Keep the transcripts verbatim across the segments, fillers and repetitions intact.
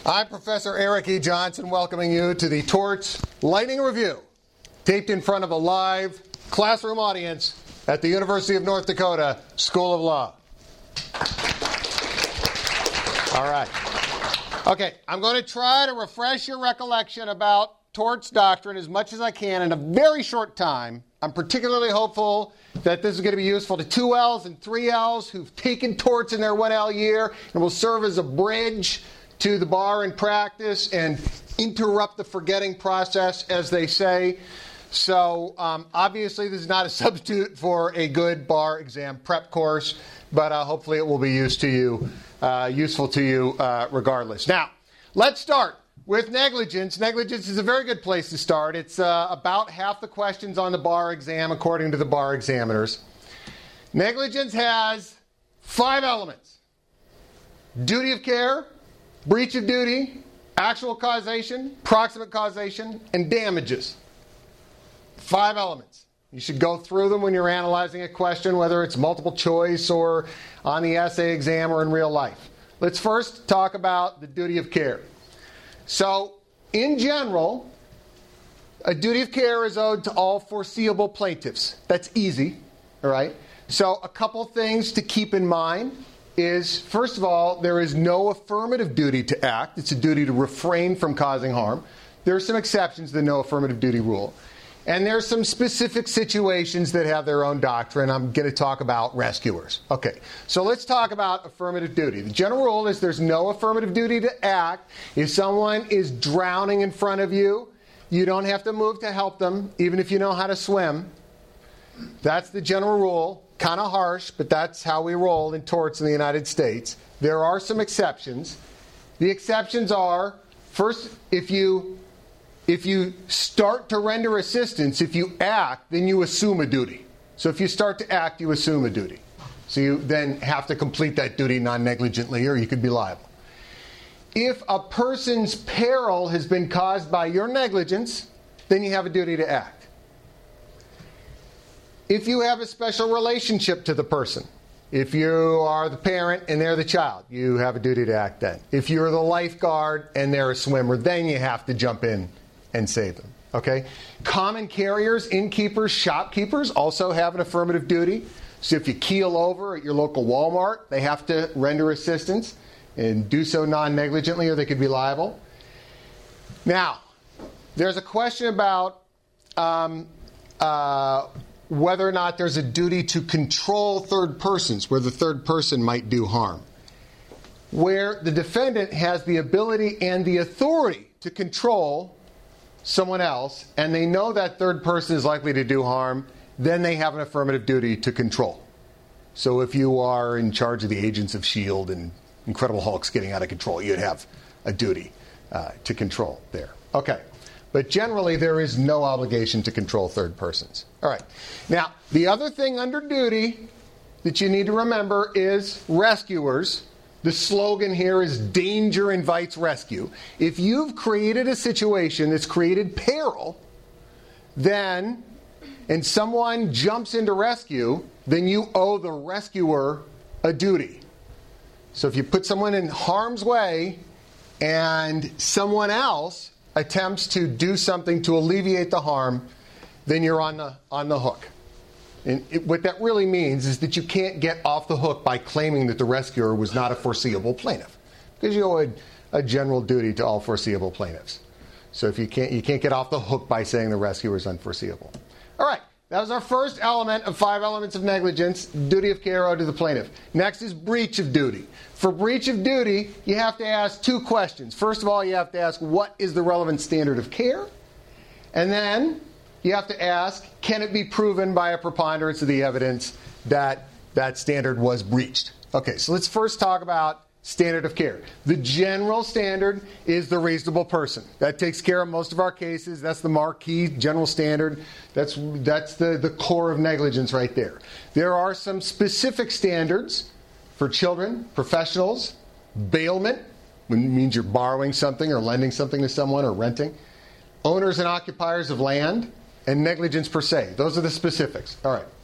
I'm Professor Eric E. Johnson, welcoming you to the Torts Lightning Review, taped in front of a live classroom audience at the University of North Dakota School of Law. All right. Okay, I'm going to try to refresh your recollection about torts doctrine as much as I can in a very short time. I'm particularly hopeful that this is going to be useful to two L's and three L's who've taken torts in their one L year and will serve as a bridge to the bar in practice and interrupt the forgetting process, as they say. So um, obviously this is not a substitute for a good bar exam prep course, but uh, hopefully it will be used to you, uh, useful to you uh, regardless. Now, let's start with negligence. Negligence is a very good place to start. It's uh, about half the questions on the bar exam, according to the bar examiners. Negligence has five elements: duty of care, breach of duty, actual causation, proximate causation, and damages. Five elements. You should go through them when you're analyzing a question, whether it's multiple choice or on the essay exam or in real life. Let's first talk about the duty of care. So, in general, a duty of care is owed to all foreseeable plaintiffs. That's easy, all right? So, a couple things to keep in mind is, first of all, there is no affirmative duty to act. It's a duty to refrain from causing harm. There are some exceptions to the no affirmative duty rule. And there are some specific situations that have their own doctrine. I'm going to talk about rescuers. Okay, so let's talk about affirmative duty. The general rule is there's no affirmative duty to act. If someone is drowning in front of you, you don't have to move to help them, even if you know how to swim. That's the general rule. Kind of harsh, but that's how we roll in torts in the United States. There are some exceptions. The exceptions are, first, if you If you start to render assistance, if you act, then you assume a duty. So if you start to act, you assume a duty. So you then have to complete that duty non-negligently, or you could be liable. If a person's peril has been caused by your negligence, then you have a duty to act. If you have a special relationship to the person, if you are the parent and they're the child, you have a duty to act then. If you're the lifeguard and they're a swimmer, then you have to jump in and save them. Okay? Common carriers, innkeepers, shopkeepers also have an affirmative duty. So if you keel over at your local Walmart, they have to render assistance and do so non-negligently, or they could be liable. Now, there's a question about um, uh, whether or not there's a duty to control third persons, where the third person might do harm, where the defendant has the ability and the authority to control someone else, and they know that third person is likely to do harm, then they have an affirmative duty to control. So if you are in charge of the agents of S H I E L D and Incredible Hulk's getting out of control, you'd have a duty uh, to control there. Okay. But generally, there is no obligation to control third persons. All right. Now, the other thing under duty that you need to remember is rescuers. The slogan here is danger invites rescue. If you've created a situation that's created peril, then, and someone jumps into rescue, then you owe the rescuer a duty. So if you put someone in harm's way and someone else attempts to do something to alleviate the harm, then you're on the, on the hook. And it, what that really means is that you can't get off the hook by claiming that the rescuer was not a foreseeable plaintiff, because you owe a, a general duty to all foreseeable plaintiffs. So if you can't, you can't get off the hook by saying the rescuer is unforeseeable. All right, that was our first element of five elements of negligence: duty of care owed to the plaintiff. Next is breach of duty. For breach of duty, you have to ask two questions. First of all, you have to ask, what is the relevant standard of care? And then you have to ask, can it be proven by a preponderance of the evidence that that standard was breached? Okay, so let's first talk about standard of care. The general standard is the reasonable person. That takes care of most of our cases. That's the marquee general standard. That's, that's the, the core of negligence right there. There are some specific standards for children, professionals, bailment, which means you're borrowing something or lending something to someone or renting, owners and occupiers of land, and negligence per se. Those are the specifics. All right.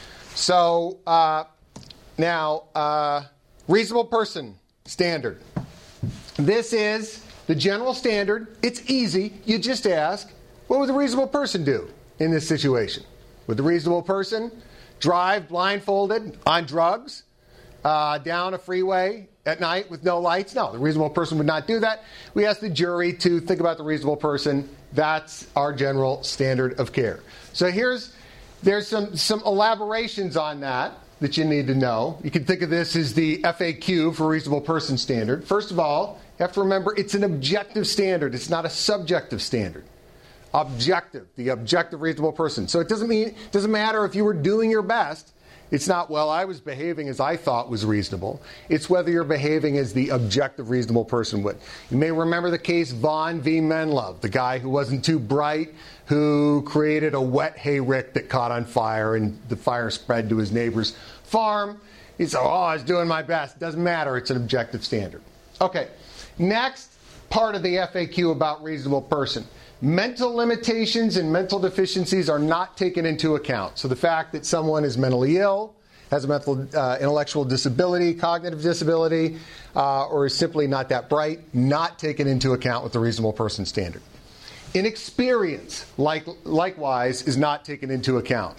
So uh, now, uh, reasonable person standard. This is The general standard, it's easy. You just ask, what would the reasonable person do in this situation? Would the reasonable person drive blindfolded on drugs uh, down a freeway at night with no lights? No, the reasonable person would not do that. We ask the jury to think about the reasonable person. That's our general standard of care. So here's there's some, some elaborations on that that you need to know. You can think of this as the F A Q for reasonable person standard. First of all, you have to remember it's an objective standard. It's not a subjective standard. Objective, the objective reasonable person. So it doesn't mean it doesn't matter if you were doing your best. It's not, well, I was behaving as I thought was reasonable. It's whether you're behaving as the objective reasonable person would. You may remember the case Vaughn v. Menlove, the guy who wasn't too bright, who created a wet hay rick that caught on fire, and the fire spread to his neighbor's farm. He said, oh, I was doing my best. Doesn't matter. It's an objective standard. Okay, next part of the F A Q about reasonable person. Mental limitations and mental deficiencies are not taken into account. So the fact that someone is mentally ill, has a mental uh, intellectual disability, cognitive disability, uh, or is simply not that bright, not taken into account with the reasonable person standard. Inexperience, like, likewise, is not taken into account.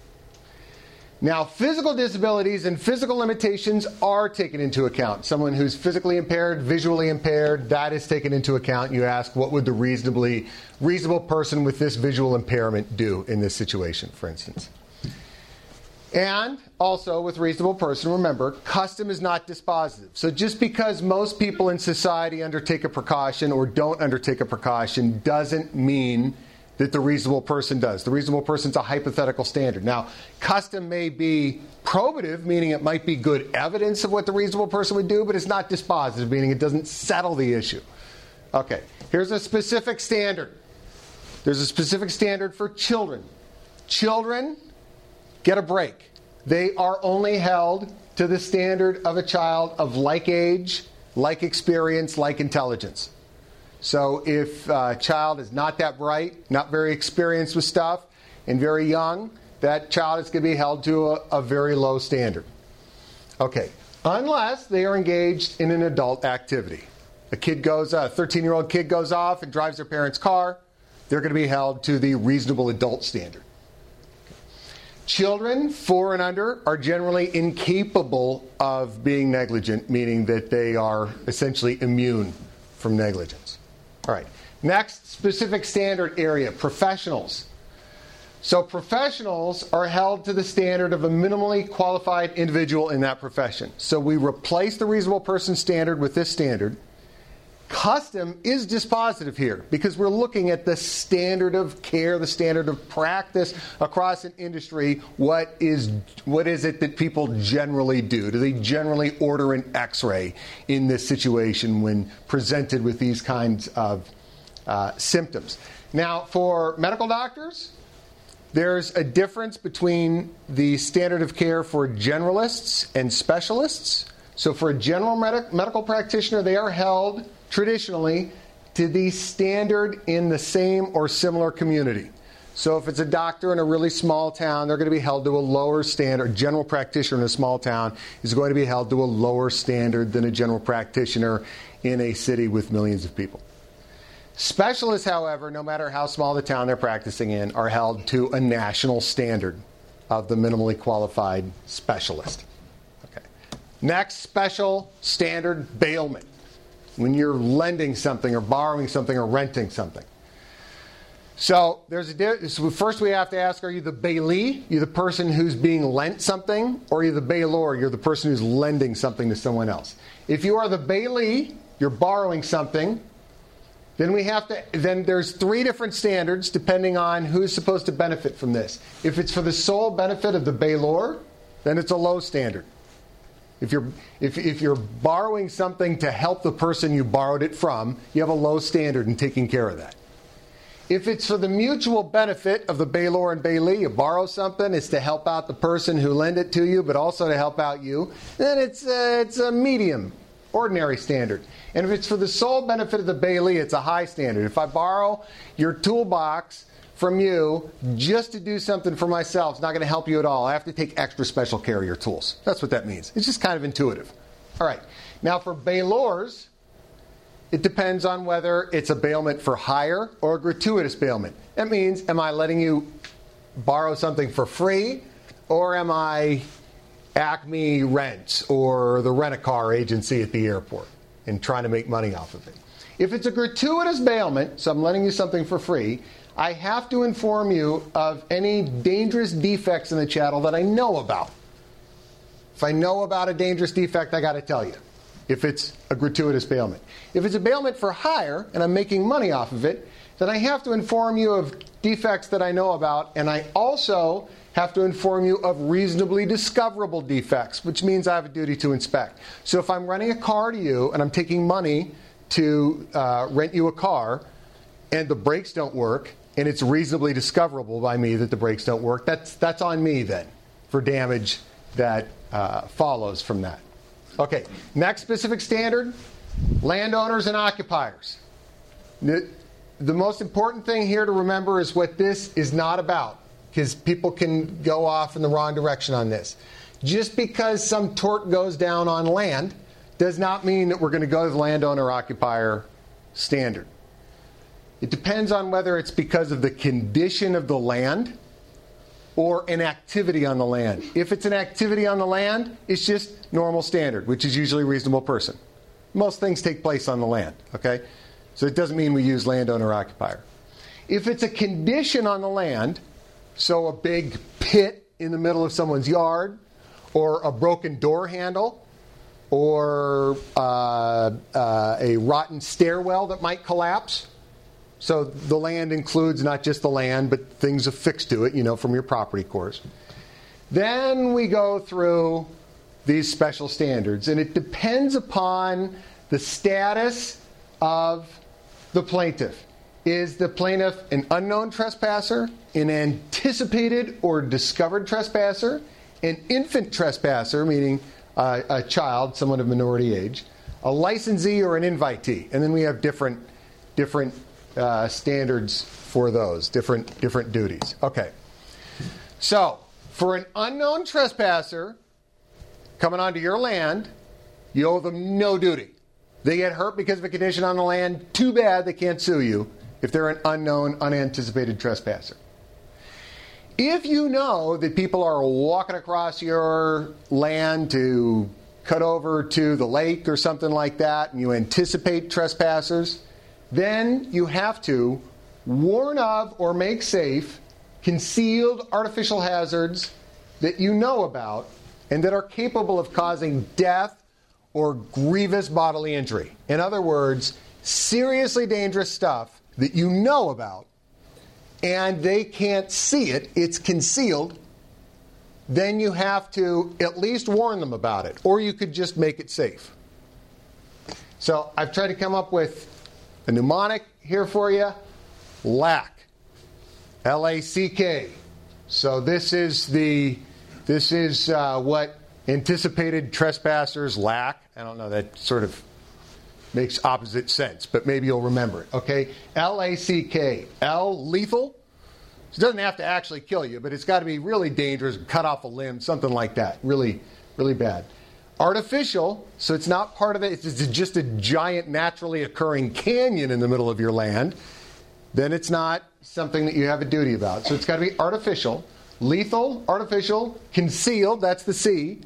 Now, physical disabilities and physical limitations are taken into account. Someone who's physically impaired, visually impaired, that is taken into account. You ask, what would the reasonably reasonable person with this visual impairment do in this situation, for instance? And also, with reasonable person, remember, custom is not dispositive. So just because most people in society undertake a precaution or don't undertake a precaution doesn't mean that the reasonable person does. The reasonable person is a hypothetical standard. Now, custom may be probative, meaning it might be good evidence of what the reasonable person would do, but it's not dispositive, meaning it doesn't settle the issue. Okay, here's a specific standard. There's a specific standard for children. Children get a break. They are only held to the standard of a child of like age, like experience, like intelligence. So if a child is not that bright, not very experienced with stuff, and very young, that child is going to be held to a, a very low standard. Okay, unless they are engaged in an adult activity. A kid goes, a thirteen-year-old kid goes off and drives their parents' car, they're going to be held to the reasonable adult standard. Children, four and under, are generally incapable of being negligent, meaning that they are essentially immune from negligence. All right. Next, specific standard area, professionals. So professionals are held to the standard of a minimally qualified individual in that profession. So we replace the reasonable person standard with this standard. Custom is dispositive here because we're looking at the standard of care, the standard of practice across an industry. What is what is it that people generally do? Do they generally order an X-ray in this situation when presented with these kinds of uh, symptoms? Now, for medical doctors, there's a difference between the standard of care for generalists and specialists. So for a general med- medical practitioner, they are held traditionally to the standard in the same or similar community. So if it's a doctor in a really small town, they're going to be held to a lower standard. A general practitioner in a small town is going to be held to a lower standard than a general practitioner in a city with millions of people. Specialists, however, no matter how small the town they're practicing in, are held to a national standard of the minimally qualified specialist. Okay. Next, special standard bailment. When you're lending something or borrowing something or renting something. So there's a so first we have to ask, are you the bailee? You're the person who's being lent something, or are you the bailor? You're the person who's lending something to someone else. If you are the bailee, you're borrowing something, then we have to then there's three different standards depending on who's supposed to benefit from this. If it's for the sole benefit of the bailor, then it's a low standard. If you're if if you're borrowing something to help the person you borrowed it from, you have a low standard in taking care of that. If it's for the mutual benefit of the bailor and bailee, you borrow something, it's to help out the person who lent it to you, but also to help out you, then it's a, it's a medium, ordinary standard. And if it's for the sole benefit of the bailee, it's a high standard. If I borrow your toolbox from you just to do something for myself, it's not going to help you at all. I have to take extra special care of your tools. That's what that means. It's just kind of intuitive. All right. Now for bailors, It depends on whether it's a bailment for hire or a gratuitous bailment. That means, am I letting you borrow something for free, or am I Acme Rents or the rent-a-car agency at the airport and trying to make money off of it? If it's a gratuitous bailment, so I'm letting you something for free, I have to inform you of any dangerous defects in the chattel that I know about. If I know about a dangerous defect, I got to tell you, if it's a gratuitous bailment. If it's a bailment for hire and I'm making money off of it, then I have to inform you of defects that I know about, and I also have to inform you of reasonably discoverable defects, which means I have a duty to inspect. So if I'm renting a car to you and I'm taking money to uh, rent you a car and the brakes don't work and it's reasonably discoverable by me that the brakes don't work, that's, that's on me then for damage that uh, follows from that. Okay, next specific standard, landowners and occupiers. The, the most important thing here to remember is what this is not about, because people can go off in the wrong direction on this. Just because some tort goes down on land does not mean that we're going to go to the landowner-occupier standard. It depends on whether it's because of the condition of the land or an activity on the land. If it's an activity on the land, it's just normal standard, which is usually a reasonable person. Most things take place on the land, okay? So it doesn't mean we use landowner-occupier. If it's a condition on the land, so a big pit in the middle of someone's yard, or a broken door handle, or uh, uh, a rotten stairwell that might collapse. So the land includes not just the land, but things affixed to it, you know, from your property course. Then we go through these special standards, and it depends upon the status of the plaintiff. Is the plaintiff an unknown trespasser, an anticipated or discovered trespasser, an infant trespasser, meaning uh, a child, someone of minority age, a licensee, or an invitee? And then we have different different uh, standards for those, different different duties. Okay. So, for an unknown trespasser coming onto your land, you owe them no duty. They get hurt because of a condition on the land, too bad they can't sue you if they're an unknown, unanticipated trespasser. If you know that people are walking across your land to cut over to the lake or something like that, and you anticipate trespassers, then you have to warn of or make safe concealed artificial hazards that you know about and that are capable of causing death or grievous bodily injury. In other words, seriously dangerous stuff that you know about and they can't see it, it's concealed, then you have to at least warn them about it, or you could just make it safe. So I've tried to come up with a mnemonic here for you. LACK. L A C K. So this is the this is uh, what anticipated trespassers lack. I don't know, that sort of makes opposite sense, but maybe you'll remember it. Okay? L A C K. L, lethal. It doesn't have to actually kill you, but it's got to be really dangerous, cut off a limb, something like that. Really, really bad. Artificial, so it's not part of it. It's just a giant naturally occurring canyon in the middle of your land. Then it's not something that you have a duty about. So it's got to be artificial. Lethal, artificial, concealed, that's the C.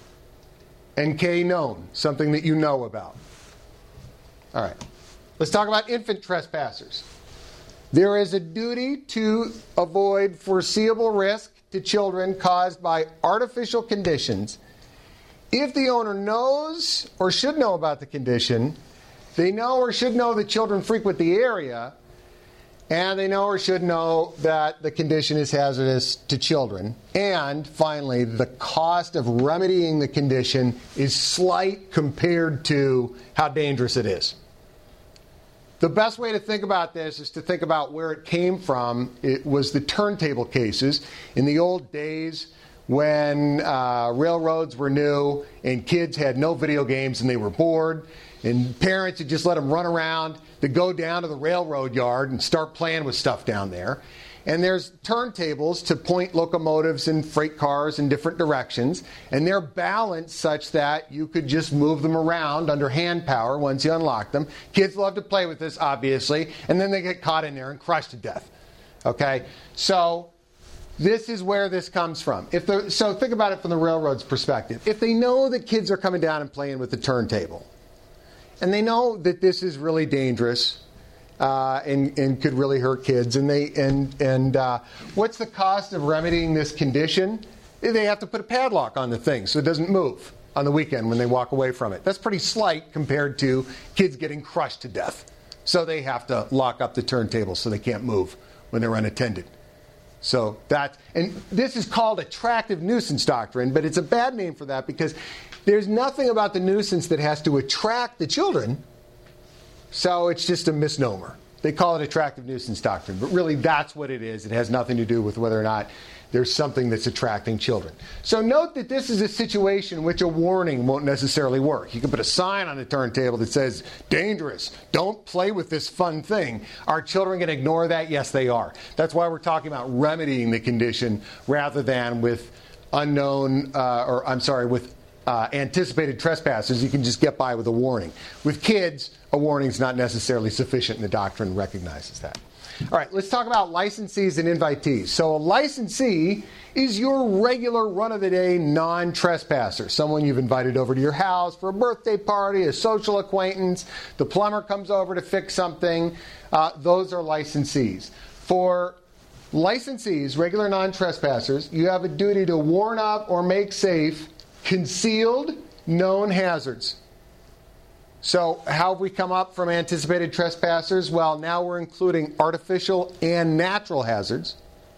And K, known, something that you know about. All right. Let's talk about infant trespassers. There is a duty to avoid foreseeable risk to children caused by artificial conditions. If the owner knows or should know about the condition, they know or should know that children frequent the area, and they know or should know that the condition is hazardous to children. And finally, the cost of remedying the condition is slight compared to how dangerous it is. The best way to think about this is to think about where it came from. It was the turntable cases. In the old days when uh, railroads were new and kids had no video games and they were bored, and parents would just let them run around, to go down to the railroad yard and start playing with stuff down there. And there's turntables to point locomotives and freight cars in different directions. And they're balanced such that you could just move them around under hand power once you unlock them. Kids love to play with this, obviously. And then they get caught in there and crushed to death. Okay? So this is where this comes from. If the, so think about it from the railroad's perspective. If they know that kids are coming down and playing with the turntable, and they know that this is really dangerous, Uh, and, and could really hurt kids. And they and and uh, what's the cost of remedying this condition? They have to put a padlock on the thing so it doesn't move on the weekend when they walk away from it. That's pretty slight compared to kids getting crushed to death. So they have to lock up the turntable so they can't move when they're unattended. So that, and this is called attractive nuisance doctrine, but it's a bad name for that because there's nothing about the nuisance that has to attract the children. So it's just a misnomer. They call it attractive nuisance doctrine, but really that's what it is. It has nothing to do with whether or not there's something that's attracting children. So note that this is a situation in which a warning won't necessarily work. You can put a sign on the turntable that says, dangerous, don't play with this fun thing. Are children going to ignore that? Yes, they are. That's why we're talking about remedying the condition rather than with unknown, uh, or I'm sorry, with Uh, anticipated trespassers. You can just get by with a warning. With kids, a warning is not necessarily sufficient, and the doctrine recognizes that. All right, let's talk about licensees and invitees. So a licensee is your regular run-of-the-day non-trespasser, someone you've invited over to your house for a birthday party, a social acquaintance, the plumber comes over to fix something. Uh, those are licensees. For licensees, regular non-trespassers, you have a duty to warn of or make safe concealed known hazards. So how have we come up from anticipated trespassers? Well, now we're including artificial and natural hazards.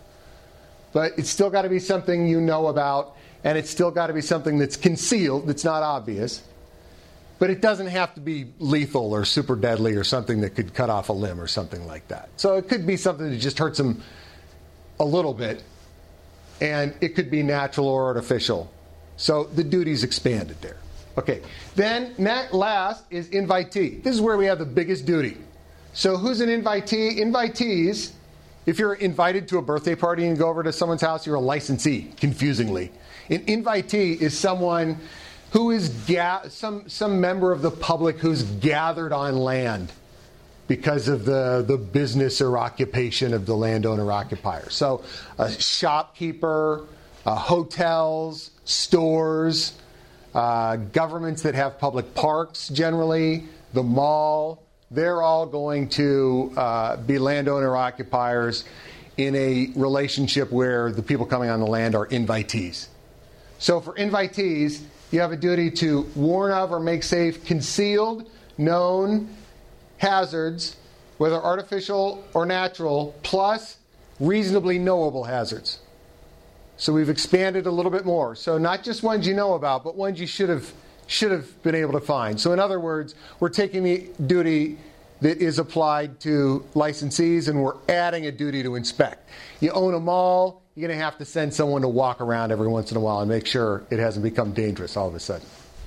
But it's still got to be something you know about, and it's still got to be something that's concealed, that's not obvious. But it doesn't have to be lethal or super deadly or something that could cut off a limb or something like that. So it could be something that just hurts them a little bit, and it could be natural or artificial. So the duty's expanded there. Okay, then last is invitee. This is where we have the biggest duty. So who's an invitee? Invitees, if you're invited to a birthday party and you go over to someone's house, you're a licensee, confusingly. An invitee is someone who is ga- some some member of the public who's gathered on land because of the, the business or occupation of the landowner occupier. So a shopkeeper, uh, hotels, stores, uh, governments that have public parks generally, the mall, they're all going to uh, be landowner occupiers in a relationship where the people coming on the land are invitees. So for invitees, you have a duty to warn of or make safe concealed, known hazards, whether artificial or natural, plus reasonably knowable hazards. So we've expanded a little bit more. So not just ones you know about, but ones you should have should have been able to find. So in other words, we're taking the duty that is applied to licensees and we're adding a duty to inspect. You own a mall, you're going to have to send someone to walk around every once in a while and make sure it hasn't become dangerous all of a sudden.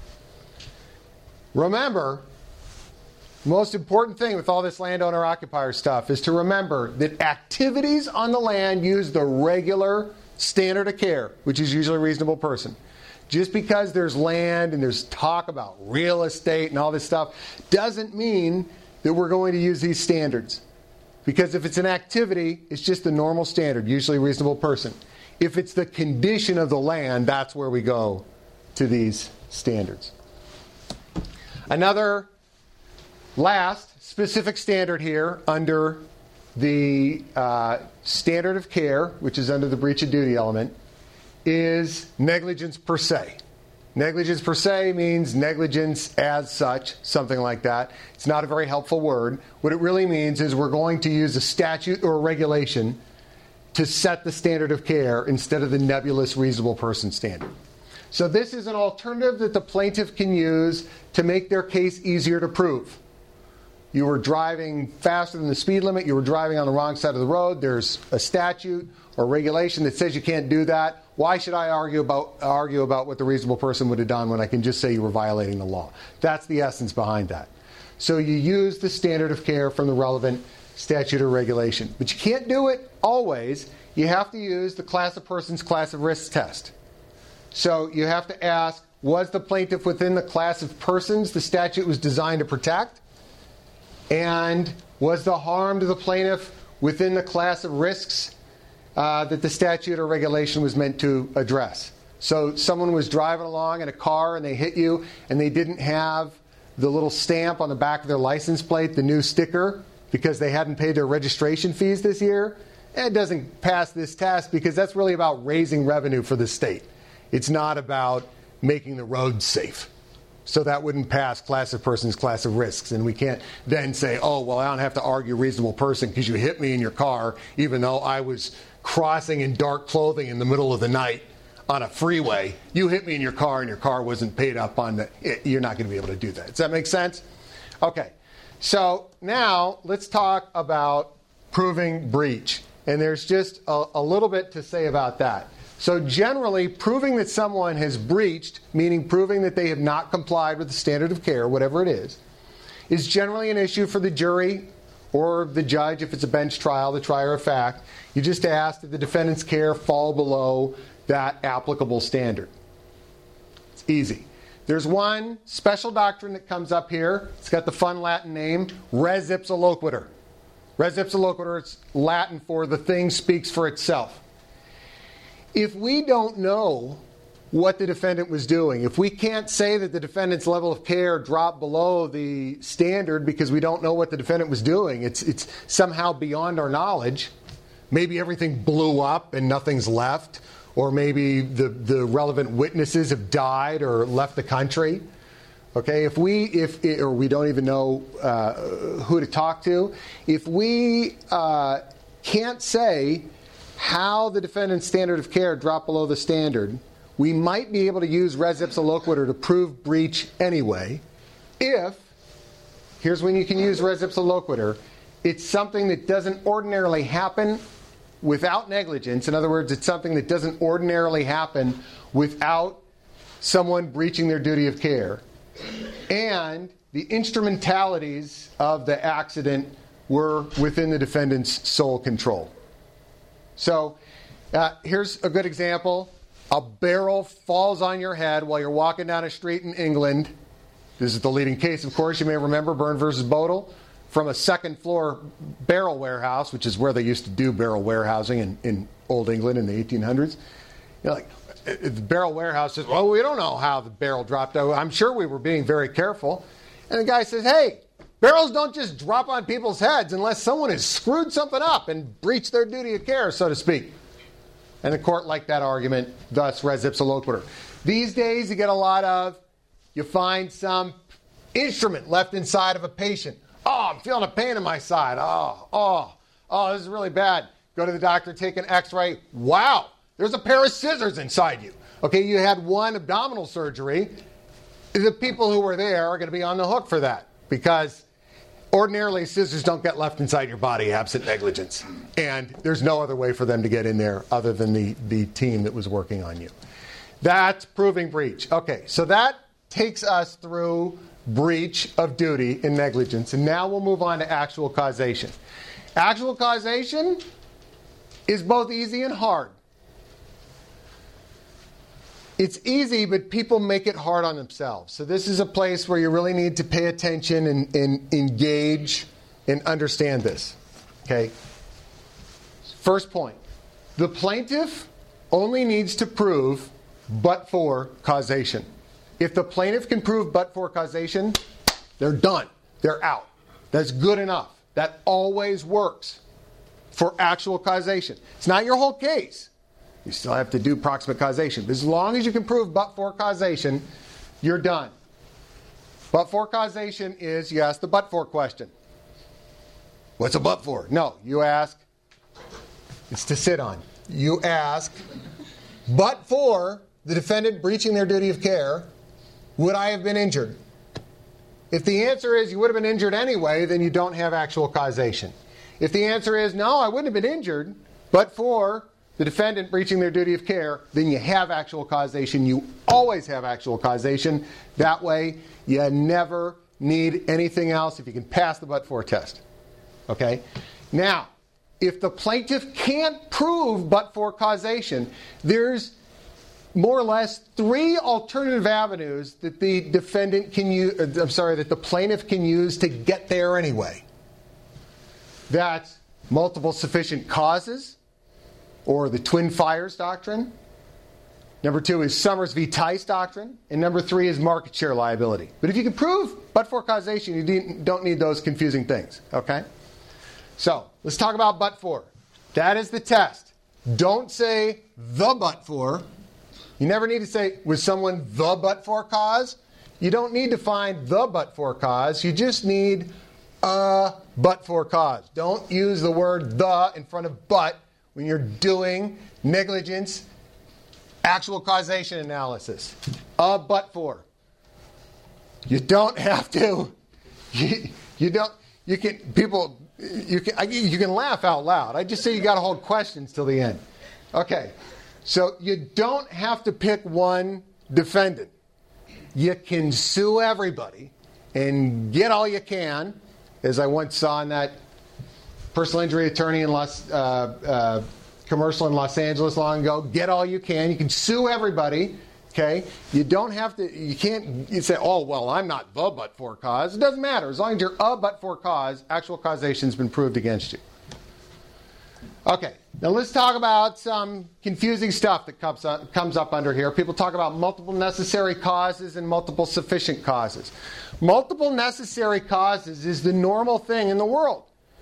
Remember, the most important thing with all this landowner-occupier stuff is to remember that activities on the land use the regular standard of care, which is usually a reasonable person. Just because there's land and there's talk about real estate and all this stuff doesn't mean that we're going to use these standards. Because if it's an activity, it's just the normal standard, usually a reasonable person. If it's the condition of the land, that's where we go to these standards. Another last specific standard here under the uh, standard of care, which is under the breach of duty element, is negligence per se. Negligence per se means negligence as such, something like that. It's not a very helpful word. What it really means is we're going to use a statute or a regulation to set the standard of care instead of the nebulous reasonable person standard. So this is an alternative that the plaintiff can use to make their case easier to prove. You were driving faster than the speed limit. You were driving on the wrong side of the road. There's a statute or regulation that says you can't do that. Why should I argue about argue about what the reasonable person would have done when I can just say you were violating the law? That's the essence behind that. So you use the standard of care from the relevant statute or regulation. But you can't do it always. You have to use the class of persons, class of risks test. So you have to ask, was the plaintiff within the class of persons the statute was designed to protect? And was the harm to the plaintiff within the class of risks uh, that the statute or regulation was meant to address? So someone was driving along in a car and they hit you and they didn't have the little stamp on the back of their license plate, the new sticker, because they hadn't paid their registration fees this year. It doesn't pass this test because that's really about raising revenue for the state. It's not about making the roads safe. So that wouldn't pass class of persons, class of risks. And we can't then say, oh, well, I don't have to argue reasonable person because you hit me in your car, even though I was crossing in dark clothing in the middle of the night on a freeway. You hit me in your car and your car wasn't paid up on the, it, you're not going to be able to do that. Does that make sense? Okay. So now let's talk about proving breach. And there's just a, a little bit to say about that. So generally, proving that someone has breached, meaning proving that they have not complied with the standard of care, whatever it is, is generally an issue for the jury or the judge if it's a bench trial, the trier of fact. You just ask that the defendant's care fall below that applicable standard. It's easy. There's one special doctrine that comes up here. It's got the fun Latin name, res ipsa loquitur. Res ipsa loquitur, it's Latin for the thing speaks for itself. If we don't know what the defendant was doing, if we can't say that the defendant's level of care dropped below the standard because we don't know what the defendant was doing, it's, it's somehow beyond our knowledge, maybe everything blew up and nothing's left, or maybe the, the relevant witnesses have died or left the country. Okay, if we, if or we don't even know uh, who to talk to, if we uh, can't say how the defendant's standard of care dropped below the standard, we might be able to use res ipsa loquitur to prove breach anyway. If, here's when you can use res ipsa loquitur, it's something that doesn't ordinarily happen without negligence. In other words, it's something that doesn't ordinarily happen without someone breaching their duty of care. And the instrumentalities of the accident were within the defendant's sole control. So uh, here's a good example. A barrel falls on your head while you're walking down a street in England. This is the leading case, of course. You may remember Byrne versus Bodle, from a second floor barrel warehouse, which is where they used to do barrel warehousing in, in Old England in the eighteen hundreds. You're like, the barrel warehouse says, well, we don't know how the barrel dropped out. I'm sure we were being very careful. And the guy says, hey, barrels don't just drop on people's heads unless someone has screwed something up and breached their duty of care, so to speak. And the court liked that argument, thus res ipsa loquitur. These days you get a lot of, you find some instrument left inside of a patient. Oh, I'm feeling a pain in my side. Oh, oh, oh, this is really bad. Go to the doctor, take an x-ray. Wow, there's a pair of scissors inside you. Okay, you had one abdominal surgery. The people who were there are going to be on the hook for that because ordinarily scissors don't get left inside your body absent negligence. And there's no other way for them to get in there other than the, the team that was working on you. That's proving breach. Okay, so that takes us through breach of duty and negligence. And now we'll move on to actual causation. Actual causation is both easy and hard. It's easy, but people make it hard on themselves. So this is a place where you really need to pay attention and, and engage and understand this. Okay? First point. The plaintiff only needs to prove but for causation. If the plaintiff can prove but for causation, they're done. They're out. That's good enough. That always works for actual causation. It's not your whole case. You still have to do proximate causation. But as long as you can prove but for causation, you're done. But for causation is, you ask the but for question. What's a but for? No, you ask, it's to sit on. You ask, but for the defendant breaching their duty of care, would I have been injured? If the answer is you would have been injured anyway, then you don't have actual causation. If the answer is no, I wouldn't have been injured, but for the defendant breaching their duty of care, then you have actual causation. You always have actual causation. That way, you never need anything else if you can pass the but-for test. Okay? Now, if the plaintiff can't prove but-for causation, there's more or less three alternative avenues that the defendant can use, I'm sorry, that the plaintiff can use to get there anyway. That's multiple sufficient causes, or the twin fires doctrine. Number two is Summers v. Tice doctrine. And number three is market share liability. But if you can prove but-for causation, you don't need those confusing things. Okay? So, let's talk about but-for. That is the test. Don't say the but-for. You never need to say, was someone the but-for cause? You don't need to find the but-for cause. You just need a but-for cause. Don't use the word the in front of but when you're doing negligence actual causation analysis. A but-for. You don't have to. You, you don't. You can. People. You can. I, you can laugh out loud. I just say you got to hold questions till the end. Okay. So you don't have to pick one defendant. You can sue everybody and get all you can, as I once saw in that personal injury attorney in Los, uh, uh, commercial in Los Angeles long ago. Get all you can. You can sue everybody. Okay? You don't have to, you can't you say, oh, well, I'm not the but-for cause. It doesn't matter. As long as you're a but-for cause, actual causation has been proved against you. Okay, now let's talk about some confusing stuff that comes up, comes up under here. People talk about multiple necessary causes and multiple sufficient causes. Multiple necessary causes is the normal thing in the world.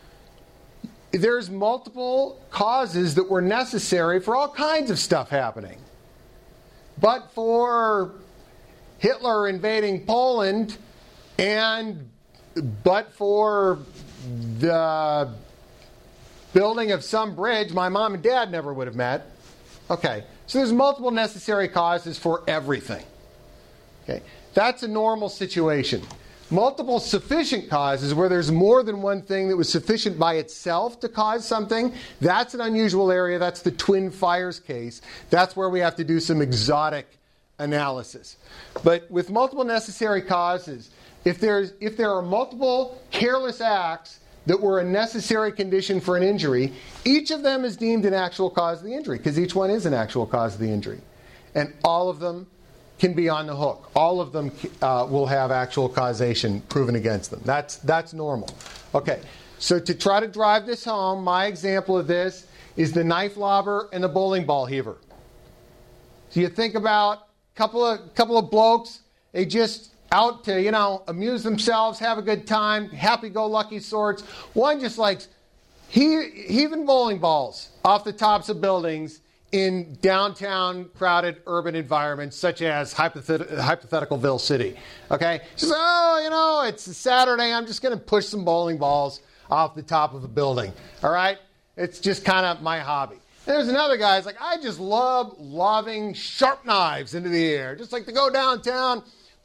There's multiple causes that were necessary for all kinds of stuff happening. But for Hitler invading Poland and but for the building of some bridge my mom and dad never would have met. Okay, so there's multiple necessary causes for everything. Okay, that's a normal situation. Multiple sufficient causes, where there's more than one thing that was sufficient by itself to cause something, that's an unusual area. That's the twin fires case. That's where we have to do some exotic analysis. But with multiple necessary causes, if there's if there are multiple careless acts that were a necessary condition for an injury, each of them is deemed an actual cause of the injury, because each one is an actual cause of the injury. And all of them can be on the hook. All of them uh, will have actual causation proven against them. That's, that's normal. Okay, so to try to drive this home, my example of this is the knife lobber and the bowling ball heaver. So you think about a couple of, couple of blokes, they just out to, you know, amuse themselves, have a good time, happy-go-lucky sorts. One just likes he- heaving bowling balls off the tops of buildings in downtown, crowded, urban environments, such as hypothet- Hypotheticalville City. Okay? She says, oh, you know, it's a Saturday, I'm just going to push some bowling balls off the top of a building. All right? It's just kind of my hobby. And there's another guy who's like, I just love lobbing sharp knives into the air. Just like to go downtown,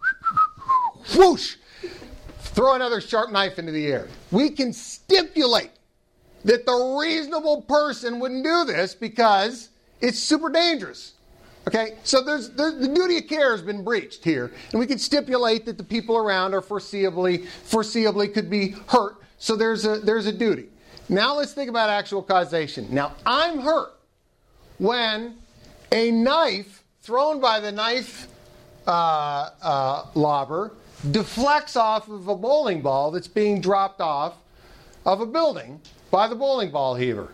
whoosh, throw another sharp knife into the air. We can stipulate that the reasonable person wouldn't do this because it's super dangerous. Okay? So there's, there's the duty of care has been breached here. And we can stipulate that the people around are foreseeably, foreseeably could be hurt. So there's a, there's a duty. Now let's think about actual causation. Now, I'm hurt when a knife thrown by the knife uh, uh, lobber deflects off of a bowling ball that's being dropped off of a building by the bowling ball heaver.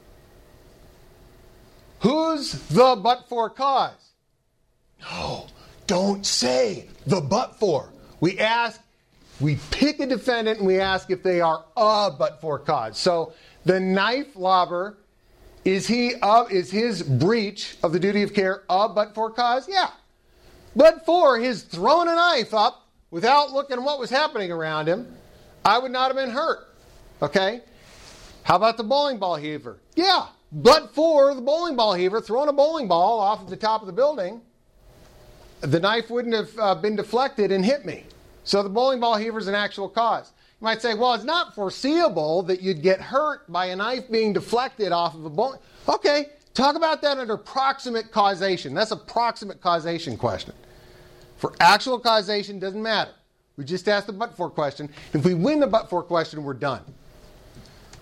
Who's the but-for cause? No, don't say the but-for. We ask, we pick a defendant and we ask if they are a but-for cause. So the knife lobber, is he uh, is his breach of the duty of care a but-for cause? Yeah. But for his throwing a knife up without looking at what was happening around him, I would not have been hurt. Okay? How about the bowling ball heaver? Yeah. But for the bowling ball heaver throwing a bowling ball off of the top of the building, the knife wouldn't have uh, been deflected and hit me. So the bowling ball heaver is an actual cause. You might say, well, it's not foreseeable that you'd get hurt by a knife being deflected off of a bowling. Okay, talk about that under proximate causation. That's a proximate causation question. For actual causation, doesn't matter. We just asked the but-for question. If we win the but-for question, we're done.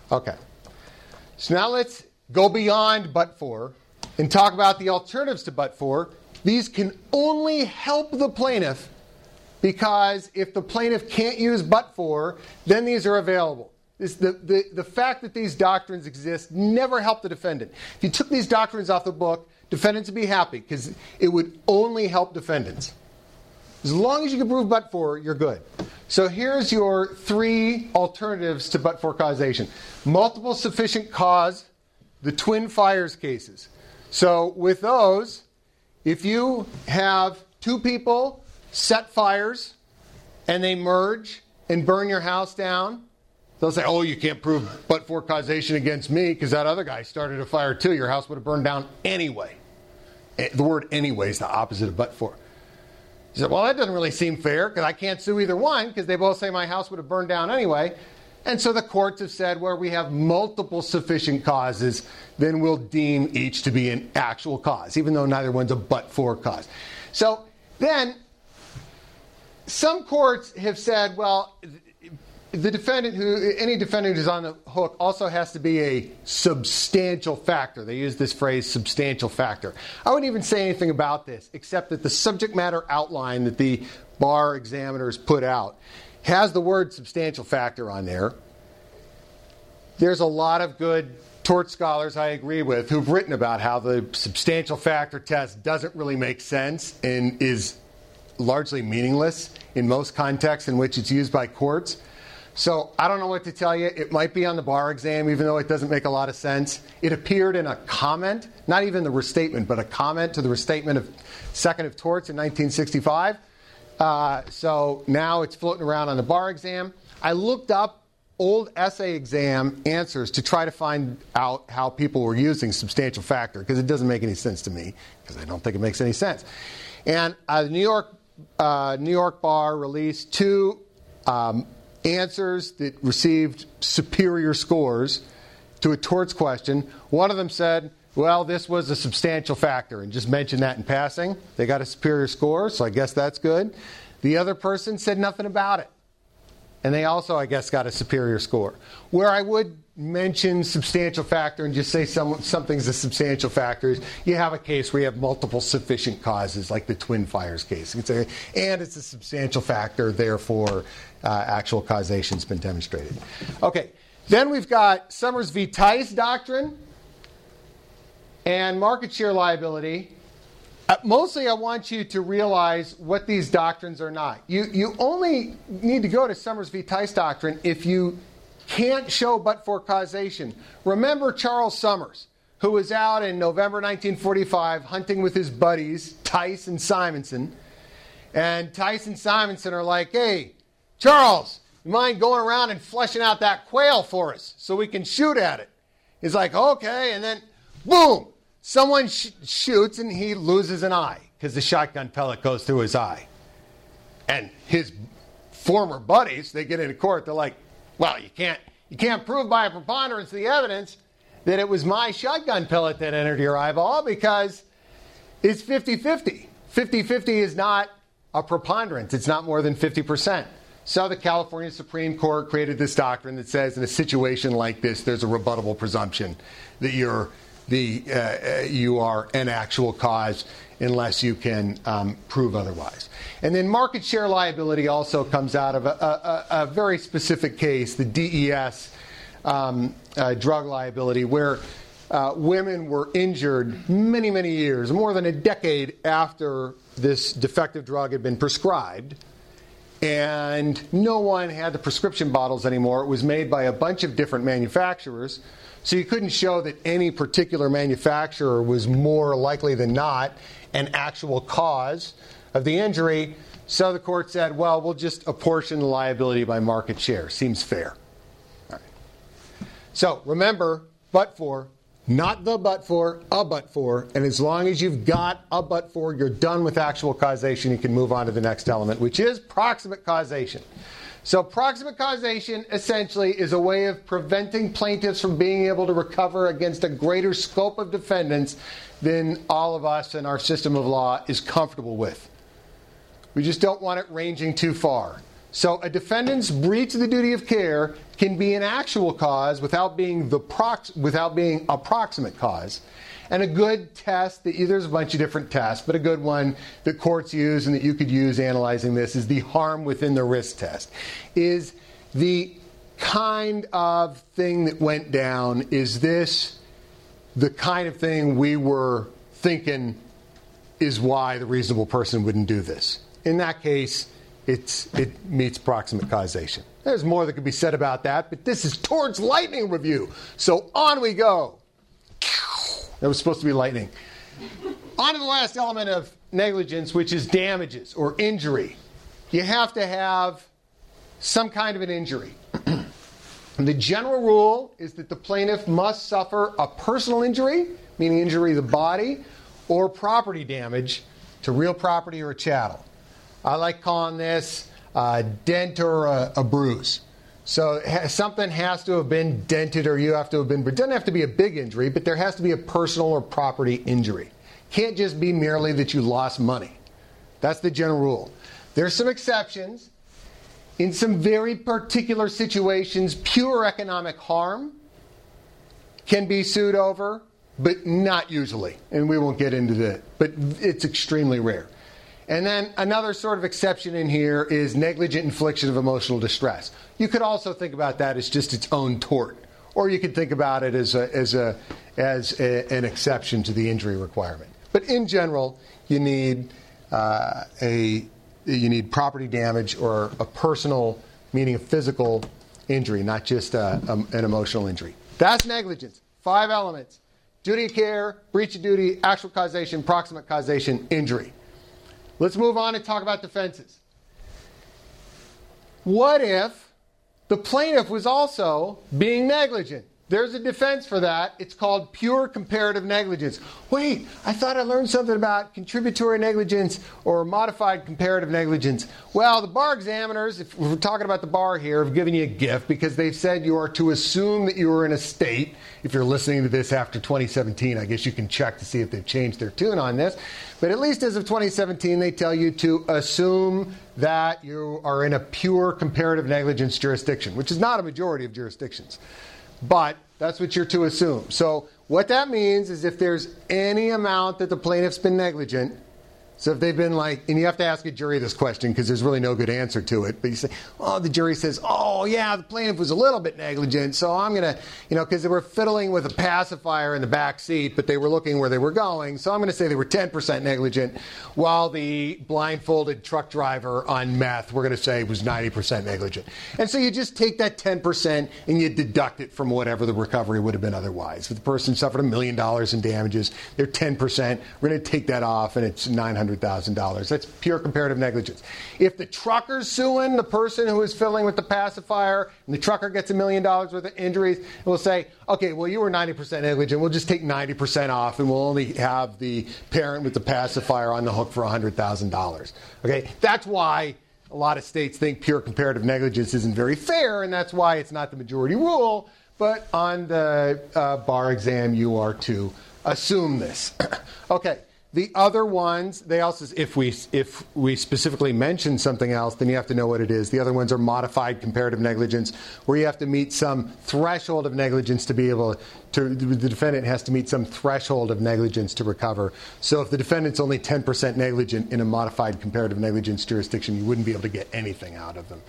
Okay. So now let's go beyond but for and talk about the alternatives to but for. These can only help the plaintiff because if the plaintiff can't use but for, then these are available. This, the, the, the fact that these doctrines exist never helped the defendant. If you took these doctrines off the book, defendants would be happy because it would only help defendants. As long as you can prove but for, you're good. So here's your three alternatives to but for causation. Multiple sufficient cause, the twin fires cases. So with those, if you have two people set fires and they merge and burn your house down, they'll say, oh, you can't prove but for causation against me because that other guy started a fire too. Your house would have burned down anyway. The word anyway is the opposite of but for. You said, well, that doesn't really seem fair because I can't sue either one because they both say my house would have burned down anyway. And so the courts have said where we have multiple sufficient causes, then we'll deem each to be an actual cause, even though neither one's a but for cause. So then some courts have said, well, the defendant who, any defendant who's on the hook also has to be a substantial factor. They use this phrase, substantial factor. I wouldn't even say anything about this, except that the subject matter outline that the bar examiners put out has the word substantial factor on there. There's a lot of good tort scholars I agree with who've written about how the substantial factor test doesn't really make sense and is largely meaningless in most contexts in which it's used by courts. So I don't know what to tell you. It might be on the bar exam, even though it doesn't make a lot of sense. It appeared in a comment, not even the restatement, but a comment to the restatement of Second of Torts in nineteen sixty-five. Uh, so now it's floating around on the bar exam. I looked up old essay exam answers to try to find out how people were using substantial factor, because it doesn't make any sense to me, because I don't think it makes any sense. And uh, the New York, uh, New York bar released two um, answers that received superior scores to a torts question. One of them said, well, this was a substantial factor, and just mentioned that in passing. They got a superior score, so I guess that's good. The other person said nothing about it, and they also, I guess, got a superior score. Where I would mention substantial factor and just say some, something's a substantial factor is you have a case where you have multiple sufficient causes, like the Twin Fires case. You can say, and it's a substantial factor, therefore uh, actual causation's been demonstrated. Okay, then we've got Summers v. Tice doctrine and market share liability. Uh, mostly I want you to realize what these doctrines are not. You, you only need to go to Summers v. Tice doctrine if you can't show but-for causation. Remember Charles Summers, who was out in November nineteen forty-five hunting with his buddies, Tice and Simonson. And Tice and Simonson are like, hey, Charles, you mind going around and fleshing out that quail for us so we can shoot at it? He's like, okay, and then, boom, someone sh- shoots and he loses an eye because the shotgun pellet goes through his eye. And his former buddies, they get into court, they're like, well, you can't you can't prove by a preponderance of the evidence that it was my shotgun pellet that entered your eyeball because it's fifty-fifty. fifty-fifty is not a preponderance. It's not more than fifty percent. So the California Supreme Court created this doctrine that says in a situation like this, there's a rebuttable presumption that you're the uh, you are an actual cause unless you can um, prove otherwise. And then market share liability also comes out of a, a, a very specific case, the D E S um, uh, drug liability, where uh, women were injured many, many years, more than a decade after this defective drug had been prescribed. And no one had the prescription bottles anymore. It was made by a bunch of different manufacturers. So you couldn't show that any particular manufacturer was more likely than not an actual cause of the injury. So the court said, well, we'll just apportion the liability by market share. Seems fair. All right. So remember, but for, not the but for, a but for. And as long as you've got a but for, you're done with actual causation. You can move on to the next element, which is proximate causation. So proximate causation essentially is a way of preventing plaintiffs from being able to recover against a greater scope of defendants than all of us and our system of law is comfortable with. We just don't want it ranging too far. So a defendant's breach of the duty of care can be an actual cause without being the prox- without being a proximate cause. And a good test, that there's a bunch of different tests, but a good one that courts use and that you could use analyzing this is the harm within the risk test. Is the kind of thing that went down, is this the kind of thing we were thinking is why the reasonable person wouldn't do this? In that case, it's, it meets proximate causation. There's more that could be said about that, but this is towards lightning review. So on we go. That was supposed to be lightning. On to the last element of negligence, which is damages or injury. You have to have some kind of an injury. The general rule is that the plaintiff must suffer a personal injury, meaning injury to the body, or property damage to real property or a chattel. I like calling this a dent or a, a bruise. So something has to have been dented, or you have to have been, but it doesn't have to be a big injury, but there has to be a personal or property injury. Can't just be merely that you lost money. That's the general rule. There's some exceptions. In some very particular situations, pure economic harm can be sued over, but not usually. And we won't get into that, but it's extremely rare. And then another sort of exception in here is negligent infliction of emotional distress. You could also think about that as just its own tort, or you could think about it as a, as a, as a, an exception to the injury requirement. But in general, you need uh, a you need property damage or a personal, meaning a physical injury, not just a, a, an emotional injury. That's negligence. Five elements: duty of care, breach of duty, actual causation, proximate causation, injury. Let's move on and talk about defenses. What if the plaintiff was also being negligent? There's a defense for that. It's called pure comparative negligence. Wait, I thought I learned something about contributory negligence or modified comparative negligence. Well, the bar examiners, if we're talking about the bar here, have given you a gift because they've said you are to assume that you are in a state. If you're listening to this after twenty seventeen, I guess you can check to see if they've changed their tune on this. But at least as of twenty seventeen, they tell you to assume that you are in a pure comparative negligence jurisdiction, which is not a majority of jurisdictions. But that's what you're to assume. So what that means is if there's any amount that the plaintiff's been negligent, so if they've been like, and you have to ask a jury this question because there's really no good answer to it, but you say, oh, the jury says, oh, yeah, the plaintiff was a little bit negligent, so I'm going to, you know, because they were fiddling with a pacifier in the back seat, but they were looking where they were going, so I'm going to say they were ten percent negligent, while the blindfolded truck driver on meth, we're going to say, was ninety percent negligent. And so you just take that ten percent and you deduct it from whatever the recovery would have been otherwise. If the person suffered a million dollars in damages, they're ten percent, we're going to take that off, and it's nine hundred thousand dollars. That's pure comparative negligence. If the trucker's suing the person who is fiddling with the pacifier and the trucker gets a million dollars worth of injuries, we'll say, okay, well, you were ninety percent negligent. We'll just take ninety percent off and we'll only have the parent with the pacifier on the hook for one hundred thousand dollars. Okay, that's why a lot of states think pure comparative negligence isn't very fair, and that's why it's not the majority rule. But on the uh, bar exam, you are to assume this. Okay. The other ones, they also, if we if we specifically mention something else, then you have to know what it is. The other ones are modified comparative negligence, where you have to meet some threshold of negligence to be able to, the defendant has to meet some threshold of negligence to recover. So if the defendant's only ten percent negligent in a modified comparative negligence jurisdiction, you wouldn't be able to get anything out of them.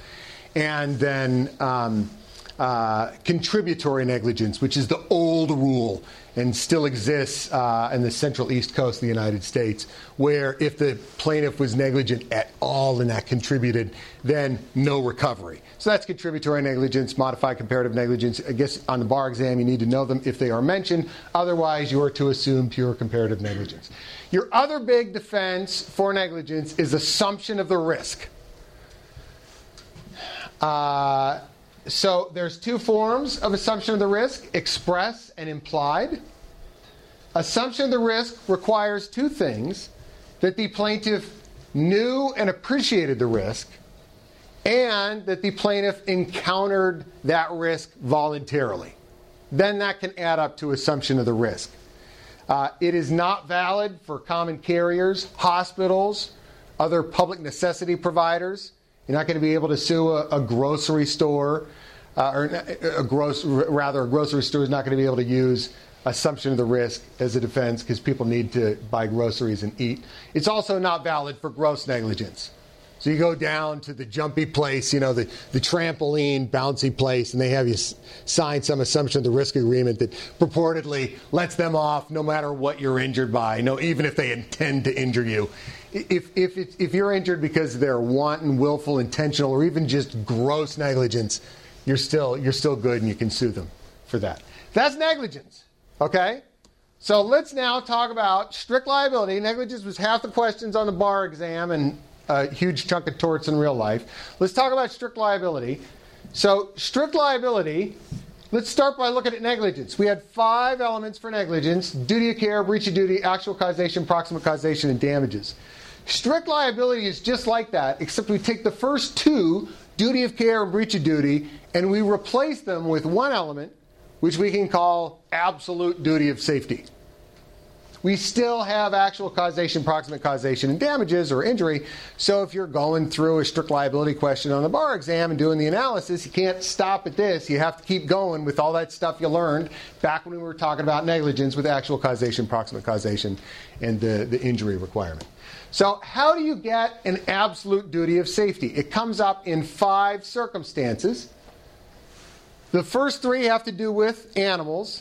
And then um, uh, contributory negligence, which is the old rule and still exists uh, in the central east coast of the United States, where if the plaintiff was negligent at all and that contributed, then no recovery. So that's contributory negligence, modified comparative negligence. I guess on the bar exam you need to know them if they are mentioned. Otherwise, you are to assume pure comparative negligence. Your other big defense for negligence is assumption of the risk. Uh, So there's two forms of assumption of the risk, express and implied. Assumption of the risk requires two things: that the plaintiff knew and appreciated the risk, and that the plaintiff encountered that risk voluntarily. Then that can add up to assumption of the risk. Uh, it is not valid for common carriers, hospitals, other public necessity providers. You're not going to be able to sue a, a grocery store, uh, or a gross, rather, a grocery store is not going to be able to use assumption of the risk as a defense because people need to buy groceries and eat. It's also not valid for gross negligence. So you go down to the jumpy place, you know, the, the trampoline, bouncy place, and they have you s- sign some assumption of the risk agreement that purportedly lets them off no matter what you're injured by, no, even if they intend to injure you. If, if, it's, if you're injured because they're wanton, willful, intentional, or even just gross negligence, you're still, you're still good and you can sue them for that. That's negligence, okay? So let's now talk about strict liability. Negligence was half the questions on the bar exam and a huge chunk of torts in real life. Let's talk about strict liability. So strict liability, let's start by looking at negligence. We had five elements for negligence: duty of care, breach of duty, actual causation, proximate causation, and damages. Strict liability is just like that, except we take the first two, duty of care and breach of duty, and we replace them with one element, which we can call absolute duty of safety. We still have actual causation, proximate causation, and damages or injury. So if you're going through a strict liability question on the bar exam and doing the analysis, you can't stop at this. You have to keep going with all that stuff you learned back when we were talking about negligence with actual causation, proximate causation, and the, the injury requirement. So how do you get an absolute duty of safety? It comes up in five circumstances. The first three have to do with animals.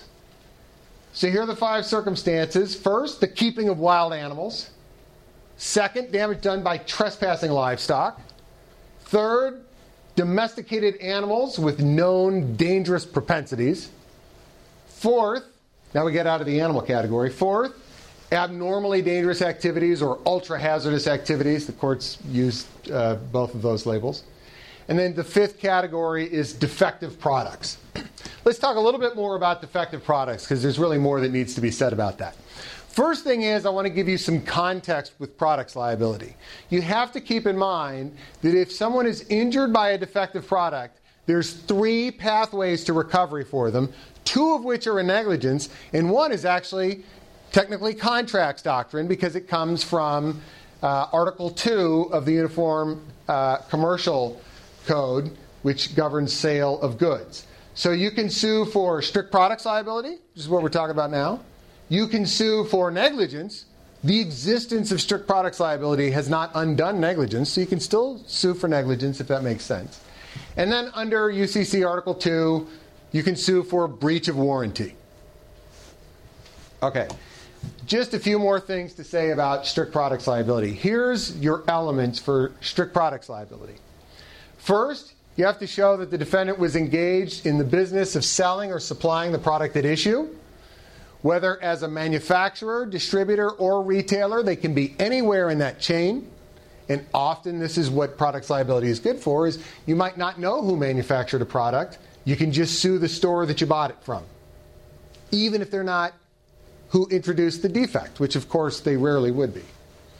So here are the five circumstances. First, the keeping of wild animals. Second, damage done by trespassing livestock. Third, domesticated animals with known dangerous propensities. Fourth, now we get out of the animal category. Fourth, abnormally dangerous activities or ultra-hazardous activities. The courts use uh, both of those labels. And then the fifth category is defective products. Let's talk a little bit more about defective products because there's really more that needs to be said about that. First thing is I want to give you some context with products liability. You have to keep in mind that if someone is injured by a defective product, there's three pathways to recovery for them, two of which are in negligence, and one is actually technically contracts doctrine because it comes from uh, Article two of the Uniform uh, Commercial Code, which governs sale of goods. So you can sue for strict products liability, which is what we're talking about now. You can sue for negligence. The existence of strict products liability has not undone negligence, so you can still sue for negligence if that makes sense. And then under U C C Article two, you can sue for breach of warranty. Okay, just a few more things to say about strict products liability. Here's your elements for strict products liability. First, you have to show that the defendant was engaged in the business of selling or supplying the product at issue. Whether as a manufacturer, distributor, or retailer, they can be anywhere in that chain. And often this is what products liability is good for, is you might not know who manufactured a product. You can just sue the store that you bought it from, even if they're not who introduced the defect, which of course they rarely would be.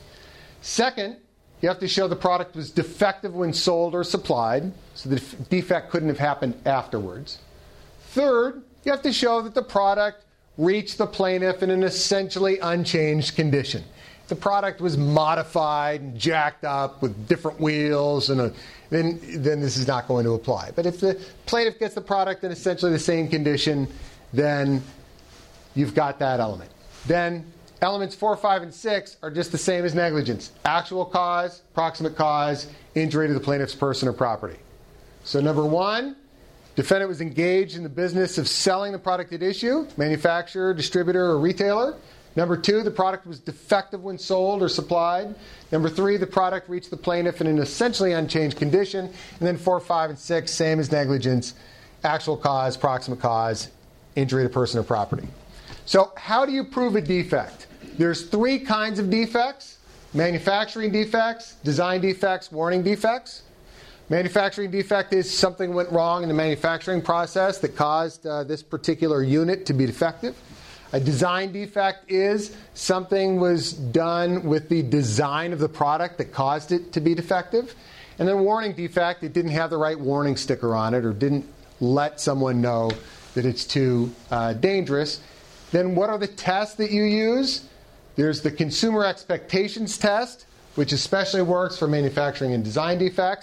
Second, you have to show the product was defective when sold or supplied, so the defect couldn't have happened afterwards. Third, you have to show that the product reached the plaintiff in an essentially unchanged condition. If the product was modified and jacked up with different wheels, and a, then, then this is not going to apply. But if the plaintiff gets the product in essentially the same condition, then you've got that element. Then elements four, five, and six are just the same as negligence. Actual cause, proximate cause, injury to the plaintiff's person or property. So number one, defendant was engaged in the business of selling the product at issue, manufacturer, distributor, or retailer. Number two, the product was defective when sold or supplied. Number three, the product reached the plaintiff in an essentially unchanged condition. And then four, five, and six, same as negligence, actual cause, proximate cause, injury to person or property. So how do you prove a defect? There's three kinds of defects: manufacturing defects, design defects, warning defects. Manufacturing defect is something went wrong in the manufacturing process that caused uh, this particular unit to be defective. A design defect is something was done with the design of the product that caused it to be defective. And then warning defect, it didn't have the right warning sticker on it or didn't let someone know that it's too uh, dangerous. Then what are the tests that you use? There's the consumer expectations test, which especially works for manufacturing and design defects.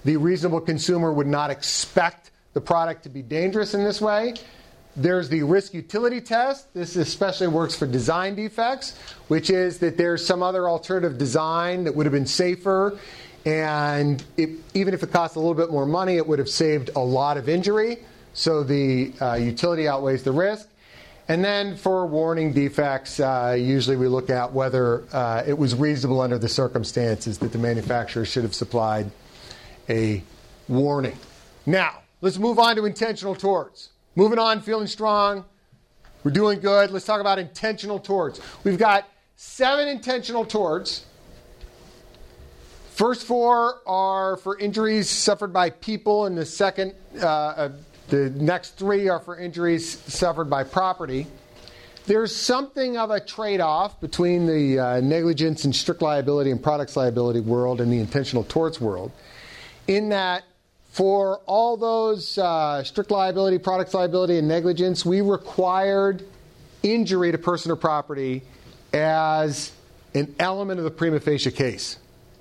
the reasonable consumer would not expect the product to be dangerous in this way. There's the risk utility test. This especially works for design defects, which is that there's some other alternative design that would have been safer, and it, even if it costs a little bit more money, it would have saved a lot of injury. So the uh, utility outweighs the risk. And then for warning defects, uh, usually we look at whether uh, it was reasonable under the circumstances that the manufacturer should have supplied a warning. Now, let's move on to intentional torts. Moving on, feeling strong. We're doing good. Let's talk about intentional torts. We've got seven intentional torts. First four are for injuries suffered by people, and the second, uh, uh, the next three are for injuries suffered by property. There's something of a trade-off between the uh, negligence and strict liability and products liability world and the intentional torts world, in that for all those uh, strict liability, products liability, and negligence, we required injury to person or property as an element of the prima facie case.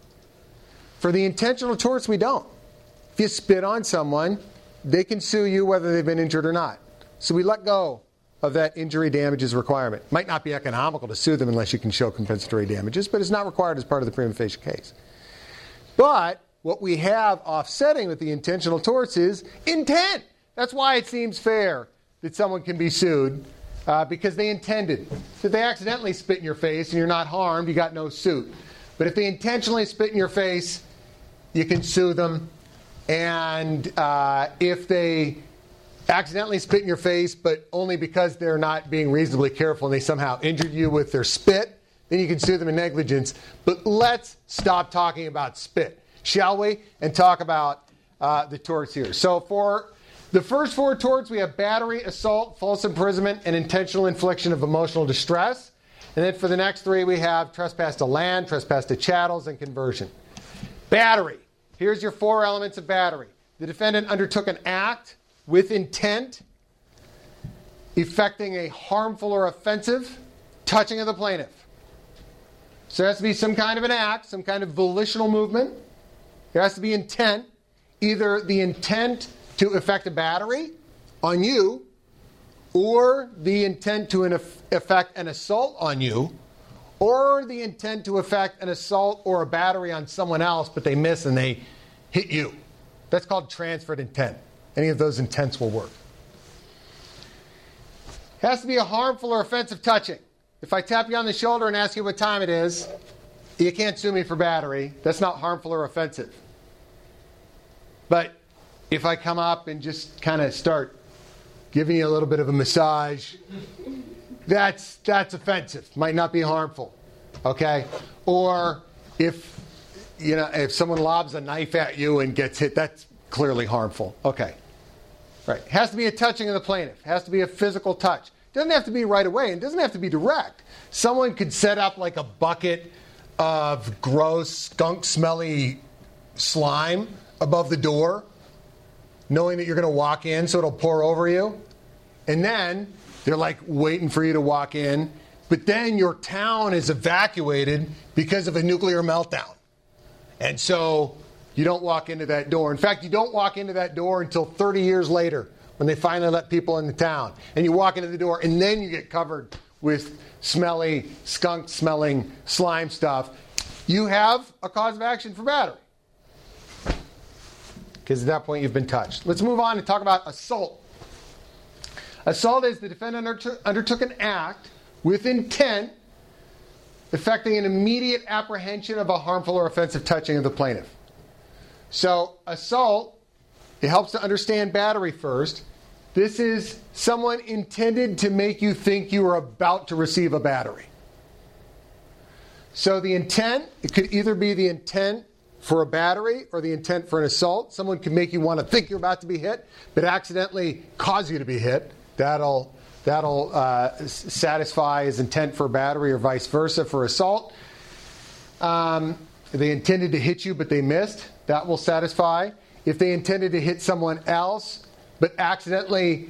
For the intentional torts, we don't. If you spit on someone, they can sue you whether they've been injured or not. So we let go of that injury damages requirement. Might not be economical to sue them unless you can show compensatory damages, but it's not required as part of the prima facie case. But what we have offsetting with the intentional torts is intent. That's why it seems fair that someone can be sued, uh, because they intended. If they accidentally spit in your face and you're not harmed, you got no suit. But if they intentionally spit in your face, you can sue them. And uh, if they accidentally spit in your face, but only because they're not being reasonably careful and they somehow injured you with their spit, then you can sue them in negligence. But let's stop talking about spit, shall we? And talk about uh, the torts here. So for the first four torts, we have battery, assault, false imprisonment, and intentional infliction of emotional distress. And then for the next three, we have trespass to land, trespass to chattels, and conversion. Battery. Here's your four elements of battery. The defendant undertook an act with intent, effecting a harmful or offensive touching of the plaintiff. So there has to be some kind of an act, some kind of volitional movement. There has to be intent, either the intent to effect a battery on you, or the intent to an effect an assault on you, or the intent to effect an assault or a battery on someone else, but they miss and they hit you. That's called transferred intent. Any of those intents will work. It has to be a harmful or offensive touching. If I tap you on the shoulder and ask you what time it is, you can't sue me for battery. That's not harmful or offensive. But if I come up and just kind of start giving you a little bit of a massage, that's that's offensive. Might not be harmful. Okay? Or if you know if someone lobs a knife at you and gets hit, that's clearly harmful. Okay. Right. It has to be a touching of the plaintiff. It has to be a physical touch. It doesn't have to be right away. It doesn't have to be direct. Someone could set up like a bucket of gross, skunk-smelly slime above the door, knowing that you're going to walk in so it'll pour over you. And then they're like waiting for you to walk in. But then your town is evacuated because of a nuclear meltdown. And so you don't walk into that door. In fact, you don't walk into that door until thirty years later when they finally let people in the town. And you walk into the door, and then you get covered with smelly, skunk-smelling slime stuff. You have a cause of action for battery, because at that point you've been touched. Let's move on and talk about assault. Assault is the defendant undertook, undertook an act with intent effecting an immediate apprehension of a harmful or offensive touching of the plaintiff. So assault, it helps to understand battery first. This is someone intended to make you think you are about to receive a battery. So the intent, it could either be the intent for a battery or the intent for an assault. Someone can make you want to think you're about to be hit, but accidentally cause you to be hit. That'll that'll uh, satisfy his intent for battery, or vice versa for assault. Um, they intended to hit you, but they missed. That will satisfy. If they intended to hit someone else, but accidentally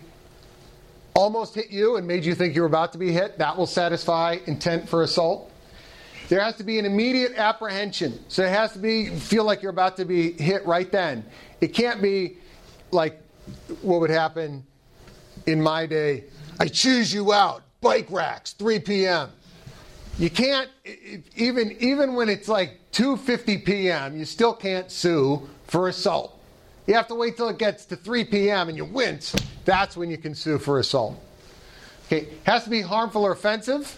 almost hit you and made you think you were about to be hit, that will satisfy intent for assault. there has to be an immediate apprehension. So it has to be, feel like you're about to be hit right then. It can't be like what would happen in my day. I choose you out, bike racks, three p.m. You can't, even, even when it's like two fifty p.m., you still can't sue for assault. You have to wait till it gets to three p.m. and you wince. That's when you can sue for assault. Okay, has to be harmful or offensive,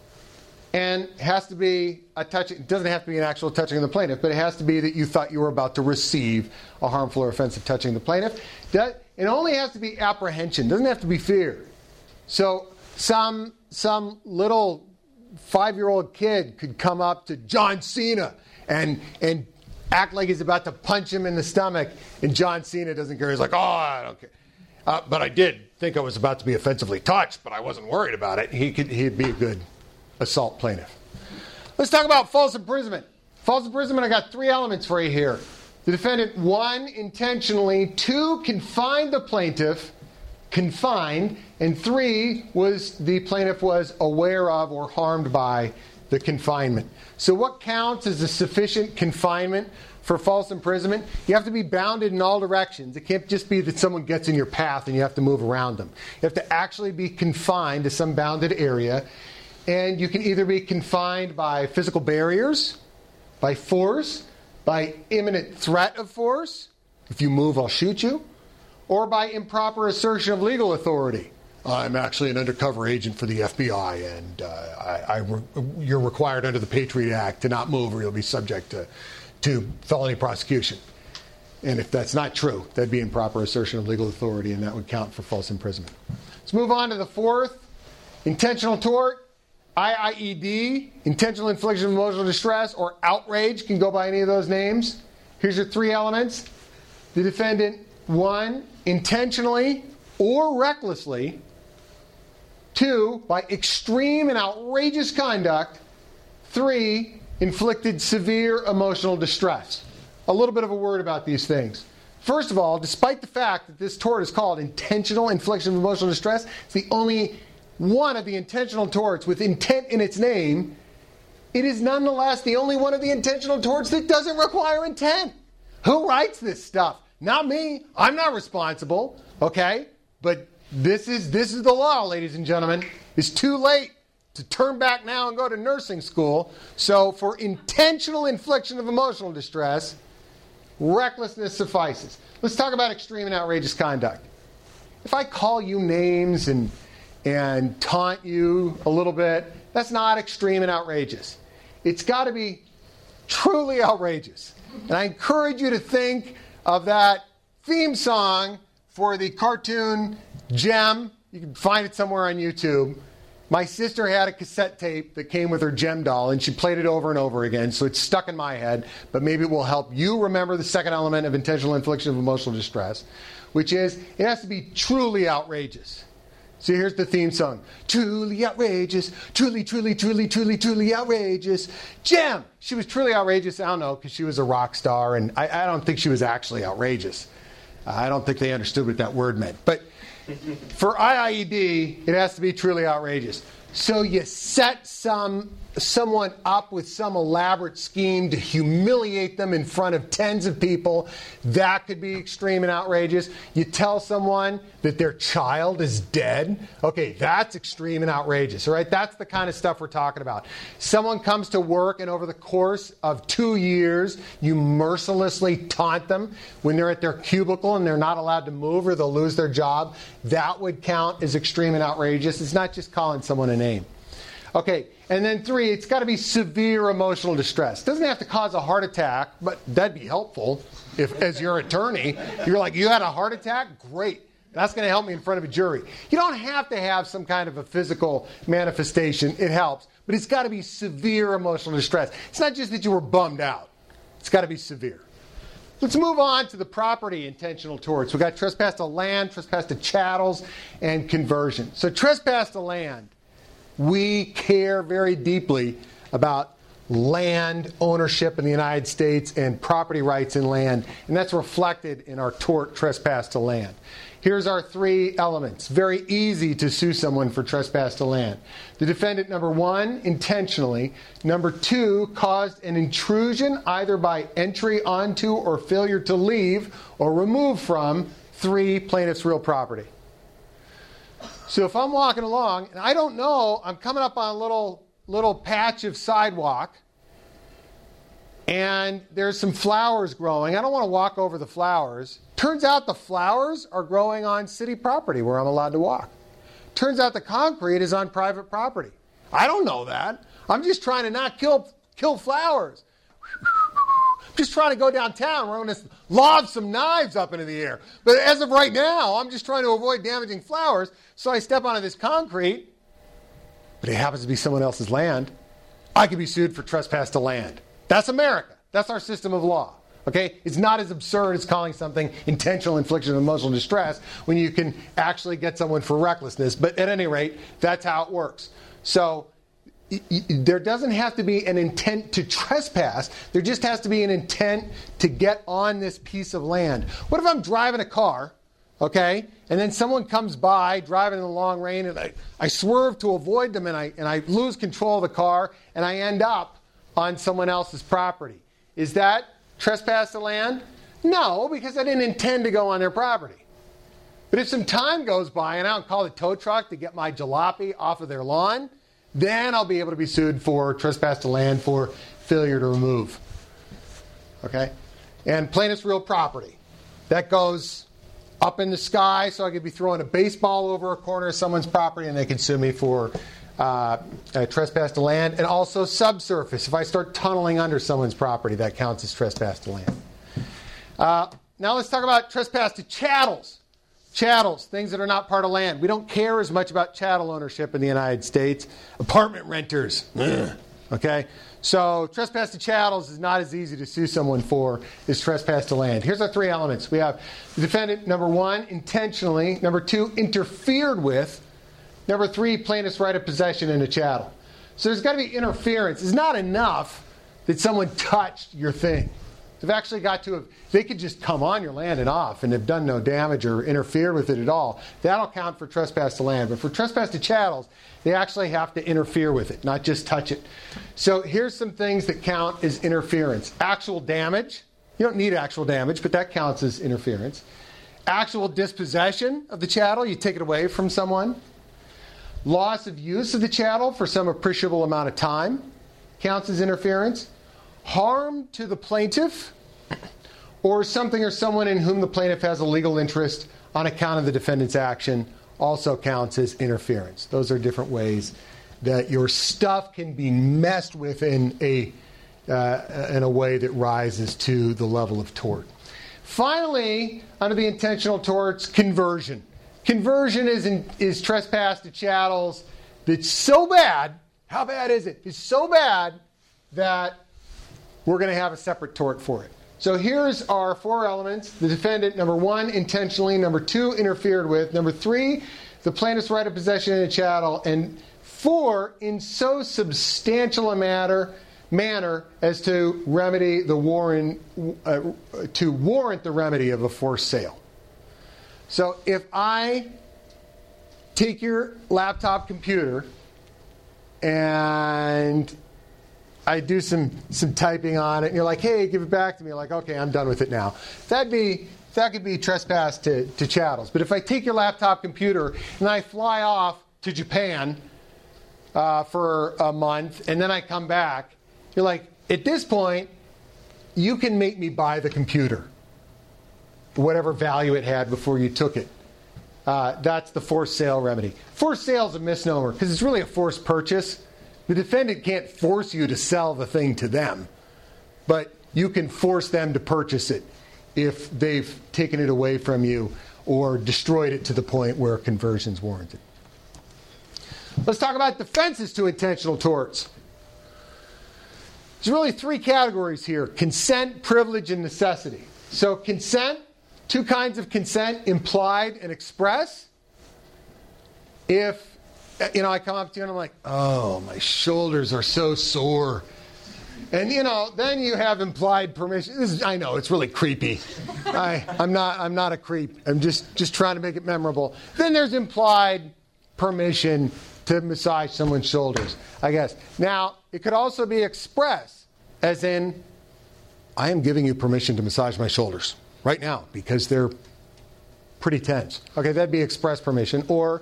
and has to be a touching. It doesn't have to be an actual touching of the plaintiff, but it has to be that you thought you were about to receive a harmful or offensive touching of the plaintiff. That, it only has to be apprehension. It doesn't have to be fear. So some some little five-year-old kid could come up to John Cena and and act like he's about to punch him in the stomach, and John Cena doesn't care. He's like, oh, I don't care. Uh, but I did think I was about to be offensively touched, but I wasn't worried about it. He could, he'd be a good assault plaintiff. Let's talk about false imprisonment. False imprisonment, I got three elements for you here. The defendant, one, intentionally, two, confined the plaintiff, confined, and three, was the plaintiff was aware of or harmed by the confinement. So what counts as a sufficient confinement for false imprisonment? You have to be bounded in all directions. It can't just be that someone gets in your path and you have to move around them. You have to actually be confined to some bounded area. And you can either be confined by physical barriers, by force, by imminent threat of force. If you move, I'll shoot you. Or by improper assertion of legal authority. I'm actually an undercover agent for the F B I, and uh, I, I re- you're required under the Patriot Act to not move or you'll be subject to, to felony prosecution. And if that's not true, that'd be improper assertion of legal authority, and that would count for false imprisonment. Let's move on to the fourth. Intentional tort, I I E D, intentional infliction of emotional distress, or outrage, can go by any of those names. Here's your three elements. The defendant, one, intentionally or recklessly. Two, by extreme and outrageous conduct. Three, inflicted severe emotional distress. A little bit of a word about these things. First of all, despite the fact that this tort is called intentional infliction of emotional distress, it's the only one of the intentional torts with intent in its name. It is nonetheless the only one of the intentional torts that doesn't require intent. Who writes this stuff? Not me. I'm not responsible. Okay? But This is this is the law, ladies and gentlemen. It's too late to turn back now and go to nursing school. So for intentional infliction of emotional distress, recklessness suffices. Let's talk about extreme and outrageous conduct. If I call you names and and taunt you a little bit, that's not extreme and outrageous. It's got to be truly outrageous. And I encourage you to think of that theme song for the cartoon Jem. You can find it somewhere on YouTube. My sister had a cassette tape that came with her Jem doll, and she played it over and over again, so it's stuck in my head, but maybe it will help you remember the second element of intentional infliction of emotional distress, which is it has to be truly outrageous. So here's the theme song. Truly outrageous, truly, truly, truly, truly, truly outrageous. Jem! She was truly outrageous, I don't know, because she was a rock star, and I, I don't think she was actually outrageous. Uh, I don't think they understood what that word meant. But for I I E D, it has to be truly outrageous. So you set some someone up with some elaborate scheme to humiliate them in front of tens of people. That could be extreme and outrageous. You tell someone that their child is dead. Okay, that's extreme and outrageous. All right, that's the kind of stuff we're talking about. Someone comes to work and over the course of two years, you mercilessly taunt them when they're at their cubicle and they're not allowed to move or they'll lose their job. That would count as extreme and outrageous. It's not just calling someone a name. Okay, and then three, it's got to be severe emotional distress. It doesn't have to cause a heart attack, but that'd be helpful if, as your attorney, you're like, you had a heart attack? Great. That's going to help me in front of a jury. You don't have to have some kind of a physical manifestation. It helps. But it's got to be severe emotional distress. It's not just that you were bummed out. It's got to be severe. Let's move on to the property intentional torts. We've got trespass to land, trespass to chattels, and conversion. So trespass to land. We care very deeply about land ownership in the United States and property rights in land, and that's reflected in our tort trespass to land. Here's our three elements. Very easy to sue someone for trespass to land. The defendant, number one, intentionally. Number two, caused an intrusion either by entry onto or failure to leave or remove from. Three, plaintiff's real property. So if I'm walking along and I don't know, I'm coming up on a little, little patch of sidewalk and there's some flowers growing. I don't want to walk over the flowers. Turns out the flowers are growing on city property where I'm allowed to walk. Turns out the concrete is on private property. I don't know that. I'm just trying to not kill kill flowers. I'm just trying to go downtown. We're going to lob some knives up into the air. But as of right now, I'm just trying to avoid damaging flowers. So I step onto this concrete, but it happens to be someone else's land. I could be sued for trespass to land. That's America. That's our system of law. Okay? It's not as absurd as calling something intentional infliction of emotional distress when you can actually get someone for recklessness. But at any rate, that's how it works. So y- y- there doesn't have to be an intent to trespass. There just has to be an intent to get on this piece of land. What if I'm driving a car, okay, and then someone comes by driving in the long rain and I, I swerve to avoid them and I, and I lose control of the car and I end up on someone else's property. Is that trespass to land? No, because I didn't intend to go on their property. But if some time goes by and I don't call the tow truck to get my jalopy off of their lawn, then I'll be able to be sued for trespass to land for failure to remove. Okay? And plaintiff's real property. That goes up in the sky, so I could be throwing a baseball over a corner of someone's property and they can sue me for Uh, uh, trespass to land, and also subsurface. If I start tunneling under someone's property, that counts as trespass to land. Uh, now let's talk about trespass to chattels. Chattels, things that are not part of land. We don't care as much about chattel ownership in the United States. Apartment renters. Ugh. Okay? So trespass to chattels is not as easy to sue someone for as trespass to land. Here's our three elements. We have the defendant, number one, intentionally. Number two, interfered with. Number three, plaintiff's right of possession in a chattel. So there's got to be interference. It's not enough that someone touched your thing. They've actually got to have, they could just come on your land and off and have done no damage or interfered with it at all. That'll count for trespass to land. But for trespass to chattels, they actually have to interfere with it, not just touch it. So here's some things that count as interference. Actual damage. You don't need actual damage, but that counts as interference. Actual dispossession of the chattel. You take it away from someone. Loss of use of the chattel for some appreciable amount of time counts as interference. Harm to the plaintiff or something or someone in whom the plaintiff has a legal interest on account of the defendant's action also counts as interference. Those are different ways that your stuff can be messed with in a, uh, in a way that rises to the level of tort. Finally, under the intentional torts, conversion. Conversion is, in, is trespass to chattels that's so bad, how bad is it? It's so bad that we're going to have a separate tort for it. So here's our four elements. The defendant, number one, intentionally. Number two, interfered with. Number three, the plaintiff's right of possession in a chattel. And four, in so substantial a matter, manner as to remedy the warrant, uh, to warrant the remedy of a forced sale. So if I take your laptop computer and I do some, some typing on it, and you're like, hey, give it back to me. You're like, okay, I'm done with it now. That'd be, that could be trespass to, to chattels. But if I take your laptop computer and I fly off to Japan uh, for a month, and then I come back, you're like, at this point, you can make me buy the computer, whatever value it had before you took it. Uh, that's the forced sale remedy. Forced sale is a misnomer because it's really a forced purchase. The defendant can't force you to sell the thing to them, but you can force them to purchase it if they've taken it away from you or destroyed it to the point where conversion is warranted. Let's talk about defenses to intentional torts. There's really three categories here: consent, privilege, and necessity. So consent, two kinds of consent, implied and express. If, you know, I come up to you and I'm like, oh, my shoulders are so sore. And, you know, then you have implied permission. This is, I know, it's really creepy. I, I'm not I'm not a creep. I'm just, just trying to make it memorable. Then there's implied permission to massage someone's shoulders, I guess. Now, it could also be express, as in, I am giving you permission to massage my shoulders right now because they're pretty tense. Okay, that'd be express permission. Or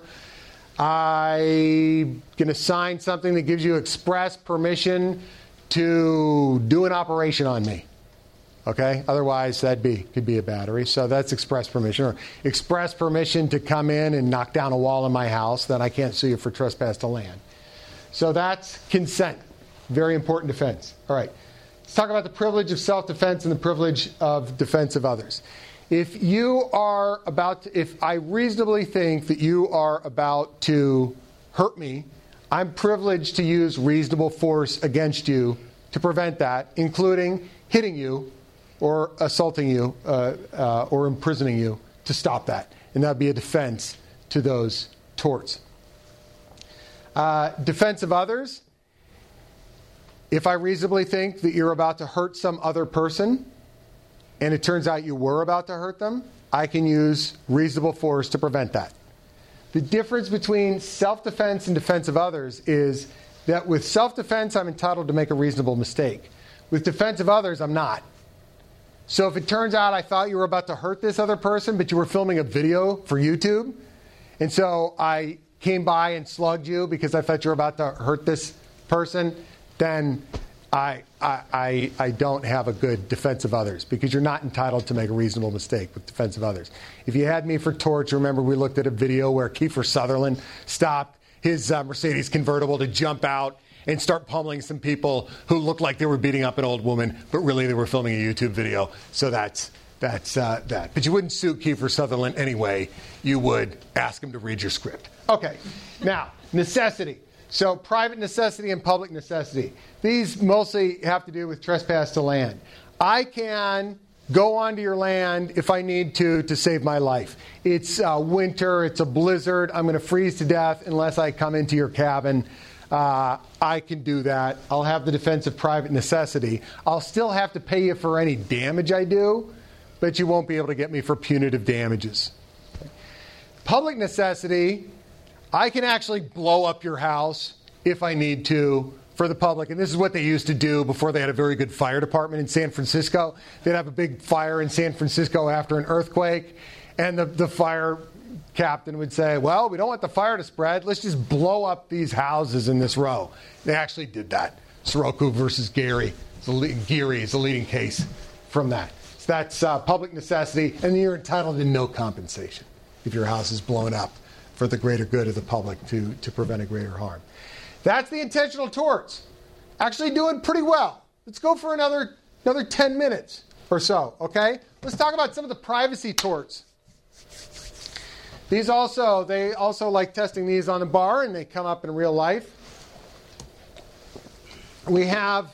I'm going to sign something that gives you express permission to do an operation on me. Okay, otherwise that'd be could be a battery. So that's express permission. Or express permission to come in and knock down a wall in my house, then I can't sue you for trespass to land. So that's consent. Very important defense. All right, let's talk about the privilege of self-defense and the privilege of defense of others. If you are about to, if I reasonably think that you are about to hurt me, I'm privileged to use reasonable force against you to prevent that, including hitting you or assaulting you uh, uh, or imprisoning you to stop that. And that would be a defense to those torts. Uh, defense of others. If I reasonably think that you're about to hurt some other person, and it turns out you were about to hurt them, I can use reasonable force to prevent that. The difference between self-defense and defense of others is that with self-defense, I'm entitled to make a reasonable mistake. With defense of others, I'm not. So if it turns out I thought you were about to hurt this other person, but you were filming a video for YouTube, and so I came by and slugged you because I thought you were about to hurt this person, then I, I, I, I don't have a good defense of others because you're not entitled to make a reasonable mistake with defense of others. If you had me for torts, remember we looked at a video where Kiefer Sutherland stopped his uh, Mercedes convertible to jump out and start pummeling some people who looked like they were beating up an old woman, but really they were filming a YouTube video. So that's that's uh, that. But you wouldn't sue Kiefer Sutherland anyway. You would ask him to read your script. Okay, now, necessity. So private necessity and public necessity. These mostly have to do with trespass to land. I can go onto your land if I need to to save my life. It's uh, winter. It's a blizzard. I'm going to freeze to death unless I come into your cabin. Uh, I can do that. I'll have the defense of private necessity. I'll still have to pay you for any damage I do, but you won't be able to get me for punitive damages. Public necessity. I can actually blow up your house if I need to for the public. And this is what they used to do before they had a very good fire department in San Francisco. They'd have a big fire in San Francisco after an earthquake. And the, the fire captain would say, well, we don't want the fire to spread. Let's just blow up these houses in this row. They actually did that. Soroku versus Gary. Geary is the leading case from that. So that's uh, public necessity. And you're entitled to no compensation if your house is blown up for the greater good of the public to, to prevent a greater harm. That's the intentional torts. Actually doing pretty well. Let's go for another another ten minutes or so, okay? Let's talk about some of the privacy torts. These also, they also like testing these on the bar, and they come up in real life. We have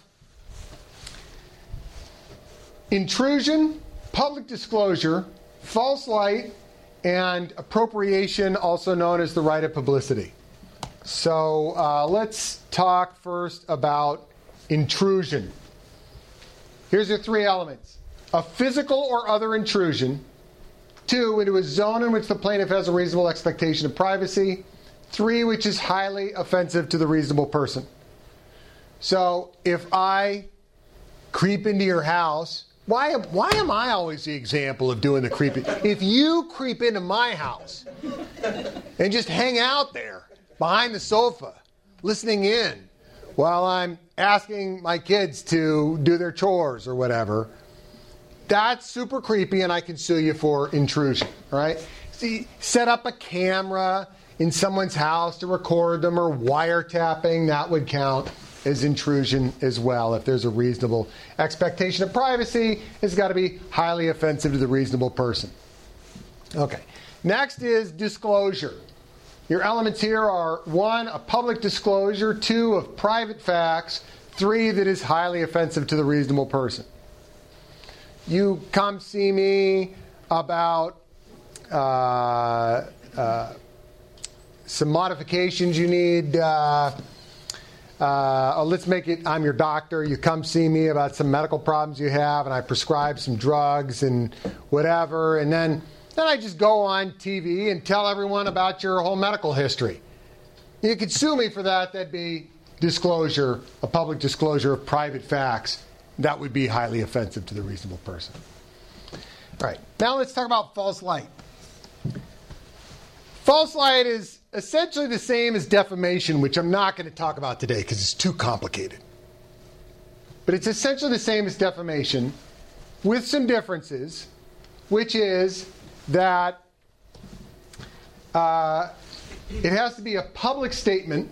intrusion, public disclosure, false light, and appropriation, also known as the right of publicity. So uh, let's talk first about intrusion. Here's your three elements. A physical or other intrusion. Two, into a zone in which the plaintiff has a reasonable expectation of privacy. Three, which is highly offensive to the reasonable person. So if I creep into your house, why, why am I always the example of doing the creeping? If you creep into my house and just hang out there behind the sofa, listening in while I'm asking my kids to do their chores or whatever, that's super creepy, and I can sue you for intrusion, right? See, set up a camera in someone's house to record them, or wiretapping, that would count as intrusion as well. If there's a reasonable expectation of privacy, it's got to be highly offensive to the reasonable person. Okay. Next is disclosure. Your elements here are one, a public disclosure, two, of private facts, three, that is highly offensive to the reasonable person. You come see me about uh, uh, some modifications you need uh, uh, oh, let's make it, I'm your doctor. You come see me about some medical problems you have, and I prescribe some drugs and whatever. And then, then I just go on T V and tell everyone about your whole medical history. You could sue me for that. That'd be disclosure, a public disclosure of private facts. That would be highly offensive to the reasonable person. All right, now let's talk about false light. False light is essentially the same as defamation, which I'm not going to talk about today because it's too complicated. But it's essentially the same as defamation with some differences, which is that uh, it has to be a public statement.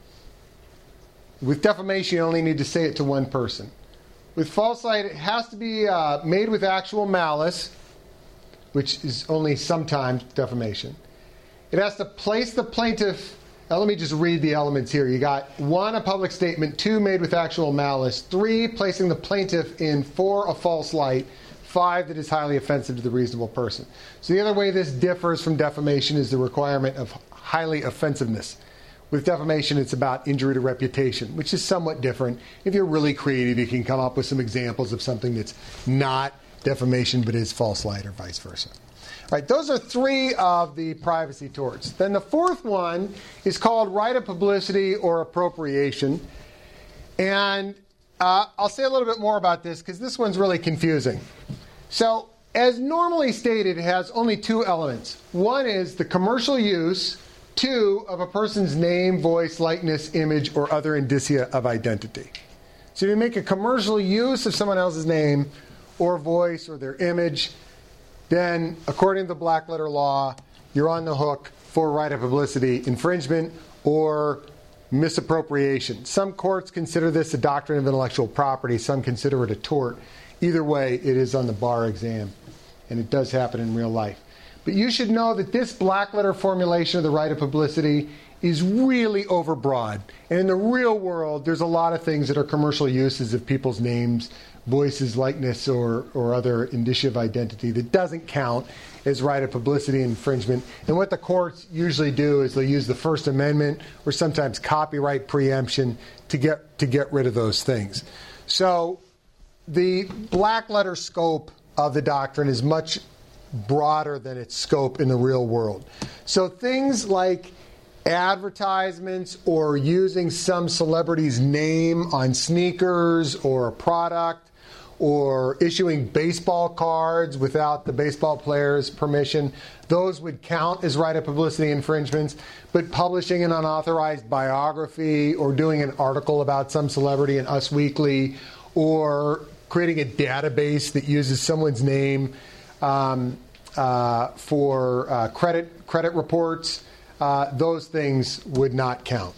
With defamation, you only need to say it to one person. With false light, it has to be uh, made with actual malice, which is only sometimes defamation. It has to place the plaintiff. Now let me just read the elements here. You got one, a public statement; two, made with actual malice; three, placing the plaintiff in for a false light; five, that is highly offensive to the reasonable person. So the other way this differs from defamation is the requirement of highly offensiveness. With defamation, it's about injury to reputation, which is somewhat different. If you're really creative, you can come up with some examples of something that's not defamation but is false light, or vice versa. All right, those are three of the privacy torts. Then the fourth one is called right of publicity or appropriation. And uh, I'll say a little bit more about this because this one's really confusing. So, as normally stated, it has only two elements. One is the commercial use, two, of a person's name, voice, likeness, image, or other indicia of identity. So you make a commercial use of someone else's name or voice or their image, then, according to the black letter law, you're on the hook for right of publicity infringement or misappropriation. Some courts consider this a doctrine of intellectual property. Some consider it a tort. Either way, it is on the bar exam, and it does happen in real life. But you should know that this black letter formulation of the right of publicity is really overbroad. And in the real world, there's a lot of things that are commercial uses of people's names, voices, likeness, or, or other indicia of identity that doesn't count as right of publicity infringement. And what the courts usually do is they'll use the First Amendment or sometimes copyright preemption to get to get rid of those things. So the black letter scope of the doctrine is much broader than its scope in the real world. So things like advertisements or using some celebrity's name on sneakers or a product, or issuing baseball cards without the baseball player's permission, those would count as right of publicity infringements. But publishing an unauthorized biography or doing an article about some celebrity in Us Weekly or creating a database that uses someone's name um, uh, for uh, credit credit reports, uh, those things would not count.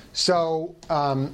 So um,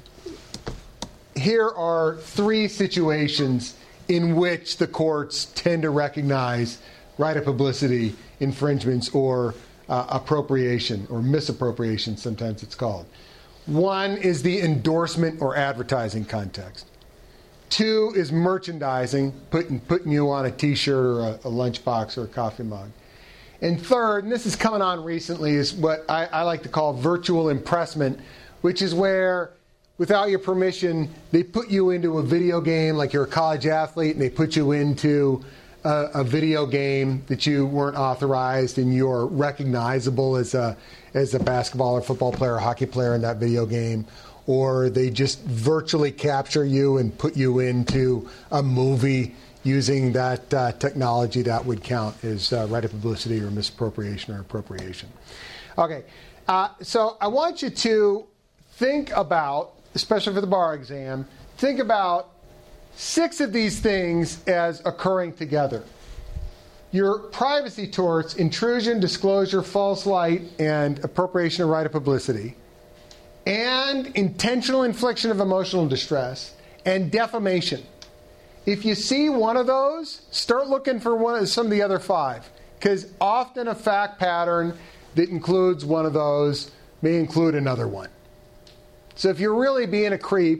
here are three situations in which the courts tend to recognize right of publicity infringements or uh, appropriation or misappropriation, sometimes it's called. One is the endorsement or advertising context. Two is merchandising, putting, putting you on a T-shirt or a, a lunchbox or a coffee mug. And third, and this is coming on recently, is what I, I like to call virtual impressment, which is where, without your permission, they put you into a video game, like you're a college athlete, and they put you into a, a video game that you weren't authorized, and you're recognizable as a as a basketball or football player or hockey player in that video game. Or they just virtually capture you and put you into a movie using that uh, technology. That would count as uh, right of publicity or misappropriation or appropriation. Okay, uh, so I want you to think about, especially for the bar exam, think about six of these things as occurring together. Your privacy torts: intrusion, disclosure, false light, and appropriation of right of publicity, and intentional infliction of emotional distress, and defamation. If you see one of those, start looking for one, some of the other five, because often a fact pattern that includes one of those may include another one. So if you're really being a creep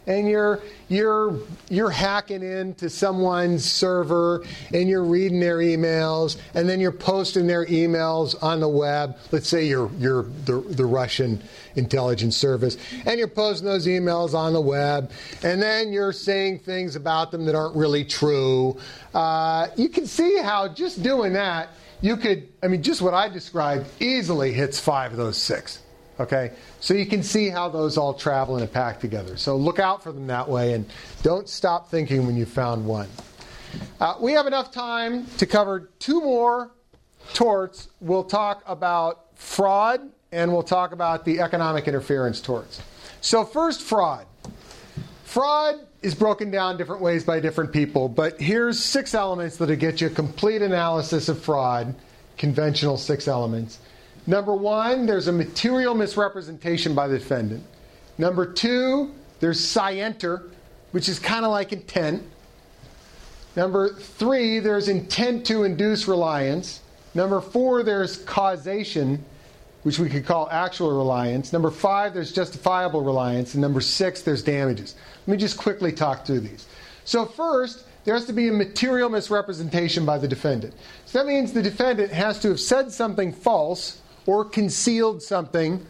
and you're you're you're hacking into someone's server and you're reading their emails and then you're posting their emails on the web. Let's say you're you're the, the Russian intelligence service, and you're posting those emails on the web, and then you're saying things about them that aren't really true. Uh, you can see how just doing that, you could, I mean, just what I described easily hits five of those six. Okay, so you can see how those all travel in a pack together. So look out for them that way, and don't stop thinking when you found one. Uh, we have enough time to cover two more torts. We'll talk about fraud, and we'll talk about the economic interference torts. So first, fraud. Fraud is broken down different ways by different people, but here's six elements that'll get you a complete analysis of fraud, conventional six elements. Number one, there's a material misrepresentation by the defendant. Number two, there's scienter, which is kind of like intent. Number three, there's intent to induce reliance. Number four, there's causation, which we could call actual reliance. Number five, there's justifiable reliance. And number six, there's damages. Let me just quickly talk through these. So first, there has to be a material misrepresentation by the defendant. So that means the defendant has to have said something false or concealed something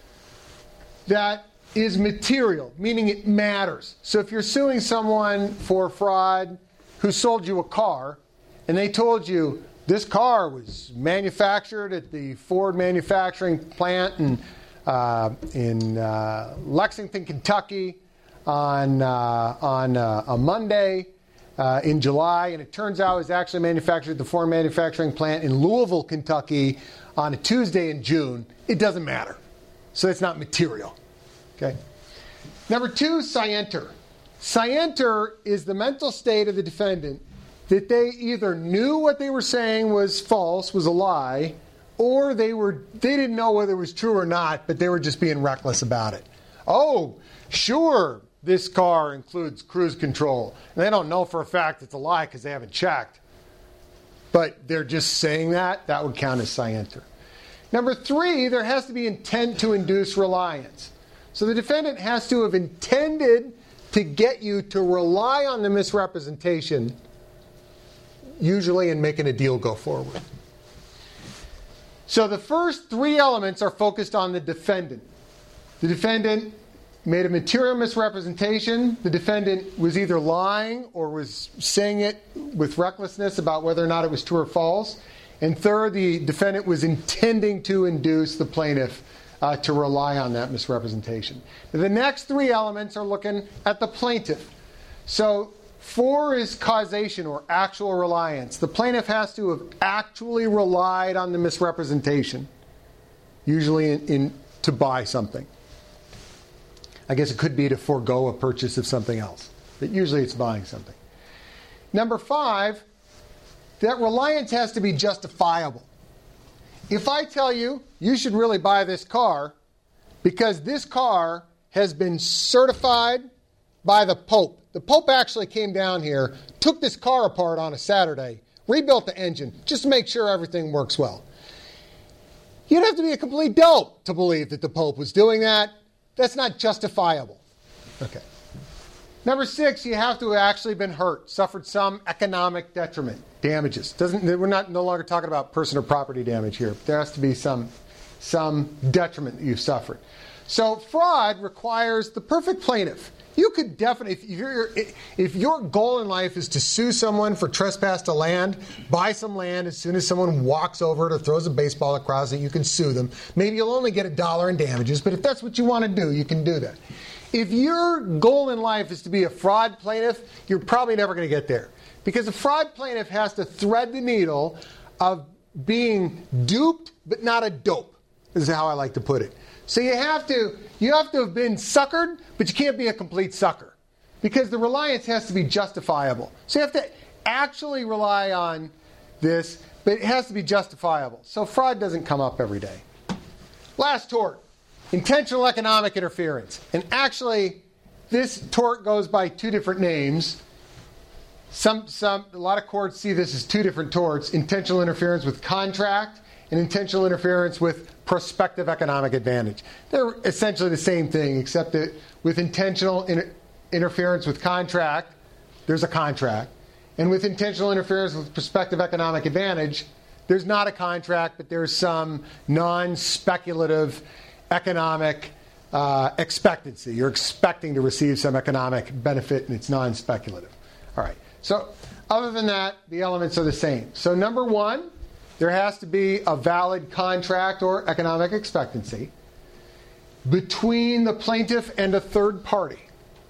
that is material, meaning it matters. So if you're suing someone for fraud who sold you a car, and they told you this car was manufactured at the Ford manufacturing plant in, uh, in uh, Lexington, Kentucky on, uh, on uh, a Monday uh, in July, and it turns out it was actually manufactured at the Ford manufacturing plant in Louisville, Kentucky on a Tuesday in June, it doesn't matter. So it's not material. Okay. Number two, scienter. Scienter is the mental state of the defendant that they either knew what they were saying was false, was a lie, or they were they didn't know whether it was true or not, but they were just being reckless about it. Oh, sure, this car includes cruise control. And they don't know for a fact it's a lie because they haven't checked. But they're just saying that. That would count as scienter. Number three, there has to be intent to induce reliance. So the defendant has to have intended to get you to rely on the misrepresentation, usually in making a deal go forward. So the first three elements are focused on the defendant. The defendant made a material misrepresentation. The defendant was either lying or was saying it with recklessness about whether or not it was true or false. And third, the defendant was intending to induce the plaintiff uh, to rely on that misrepresentation. The next three elements are looking at the plaintiff. So four is causation or actual reliance. The plaintiff has to have actually relied on the misrepresentation, usually in, in to buy something. I guess it could be to forego a purchase of something else, but usually it's buying something. Number five, that reliance has to be justifiable. If I tell you, you should really buy this car because this car has been certified by the Pope. The Pope actually came down here, took this car apart on a Saturday, rebuilt the engine, just to make sure everything works well. You'd have to be a complete dope to believe that the Pope was doing that. That's not justifiable. Okay. Number six, you have to have actually been hurt, suffered some economic detriment, damages. Doesn't we're not no longer talking about person or property damage here. There has to be some some detriment that you've suffered. So fraud requires the perfect plaintiff. You could definitely, if, you're, if your goal in life is to sue someone for trespass to land, buy some land as soon as someone walks over it or throws a baseball across it, you can sue them. Maybe you'll only get a dollar in damages, but if that's what you want to do, you can do that. If your goal in life is to be a fraud plaintiff, you're probably never going to get there. Because a fraud plaintiff has to thread the needle of being duped but not a dope, is how I like to put it. So you have to you have to have been suckered, but you can't be a complete sucker. Because the reliance has to be justifiable. So you have to actually rely on this, but it has to be justifiable. So fraud doesn't come up every day. Last tort, intentional economic interference. And actually, this tort goes by two different names. Some, some, a lot of courts see this as two different torts: intentional interference with contract and intentional interference with prospective economic advantage. They're essentially the same thing, except that with intentional in, interference with contract, there's a contract. And with intentional interference with prospective economic advantage, there's not a contract, but there's some non-speculative economic uh, expectancy. You're expecting to receive some economic benefit, and it's non-speculative. All right. So other than that, the elements are the same. So number one, there has to be a valid contract or economic expectancy between the plaintiff and a third party,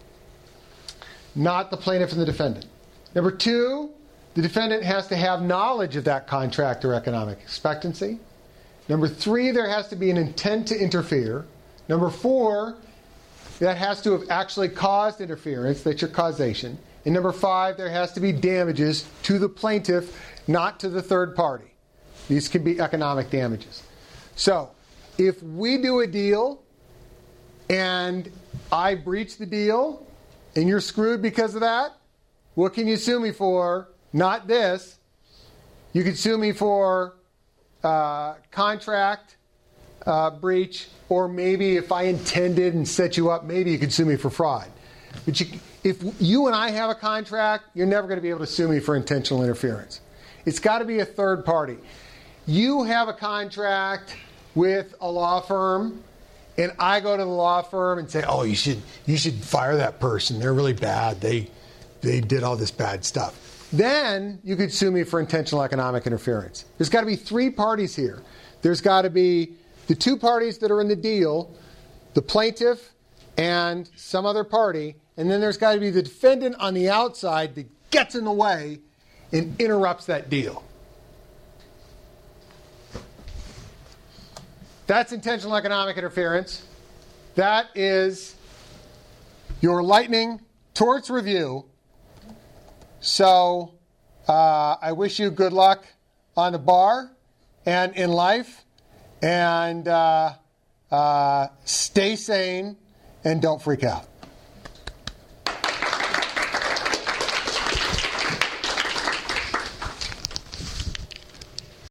not the plaintiff and the defendant. Number two, the defendant has to have knowledge of that contract or economic expectancy. Number three, there has to be an intent to interfere. Number four, that has to have actually caused interference. That's your causation. And number five, there has to be damages to the plaintiff, not to the third party. These can be economic damages. So, if we do a deal and I breach the deal and you're screwed because of that, what can you sue me for? Not this. You can sue me for uh, contract uh, breach, or maybe if I intended and set you up, maybe you could sue me for fraud. But you, if you and I have a contract, you're never going to be able to sue me for intentional interference. It's got to be a third party. You have a contract with a law firm, and I go to the law firm and say, "Oh, you should you should fire that person. They're really bad. They they did all this bad stuff." Then you could sue me for intentional economic interference. There's got to be three parties here. There's got to be the two parties that are in the deal, the plaintiff and some other party, and then there's got to be the defendant on the outside that gets in the way and interrupts that deal. That's intentional economic interference. That is your lightning torts review. So uh, I wish you good luck on the bar and in life. And uh, uh, stay sane and don't freak out.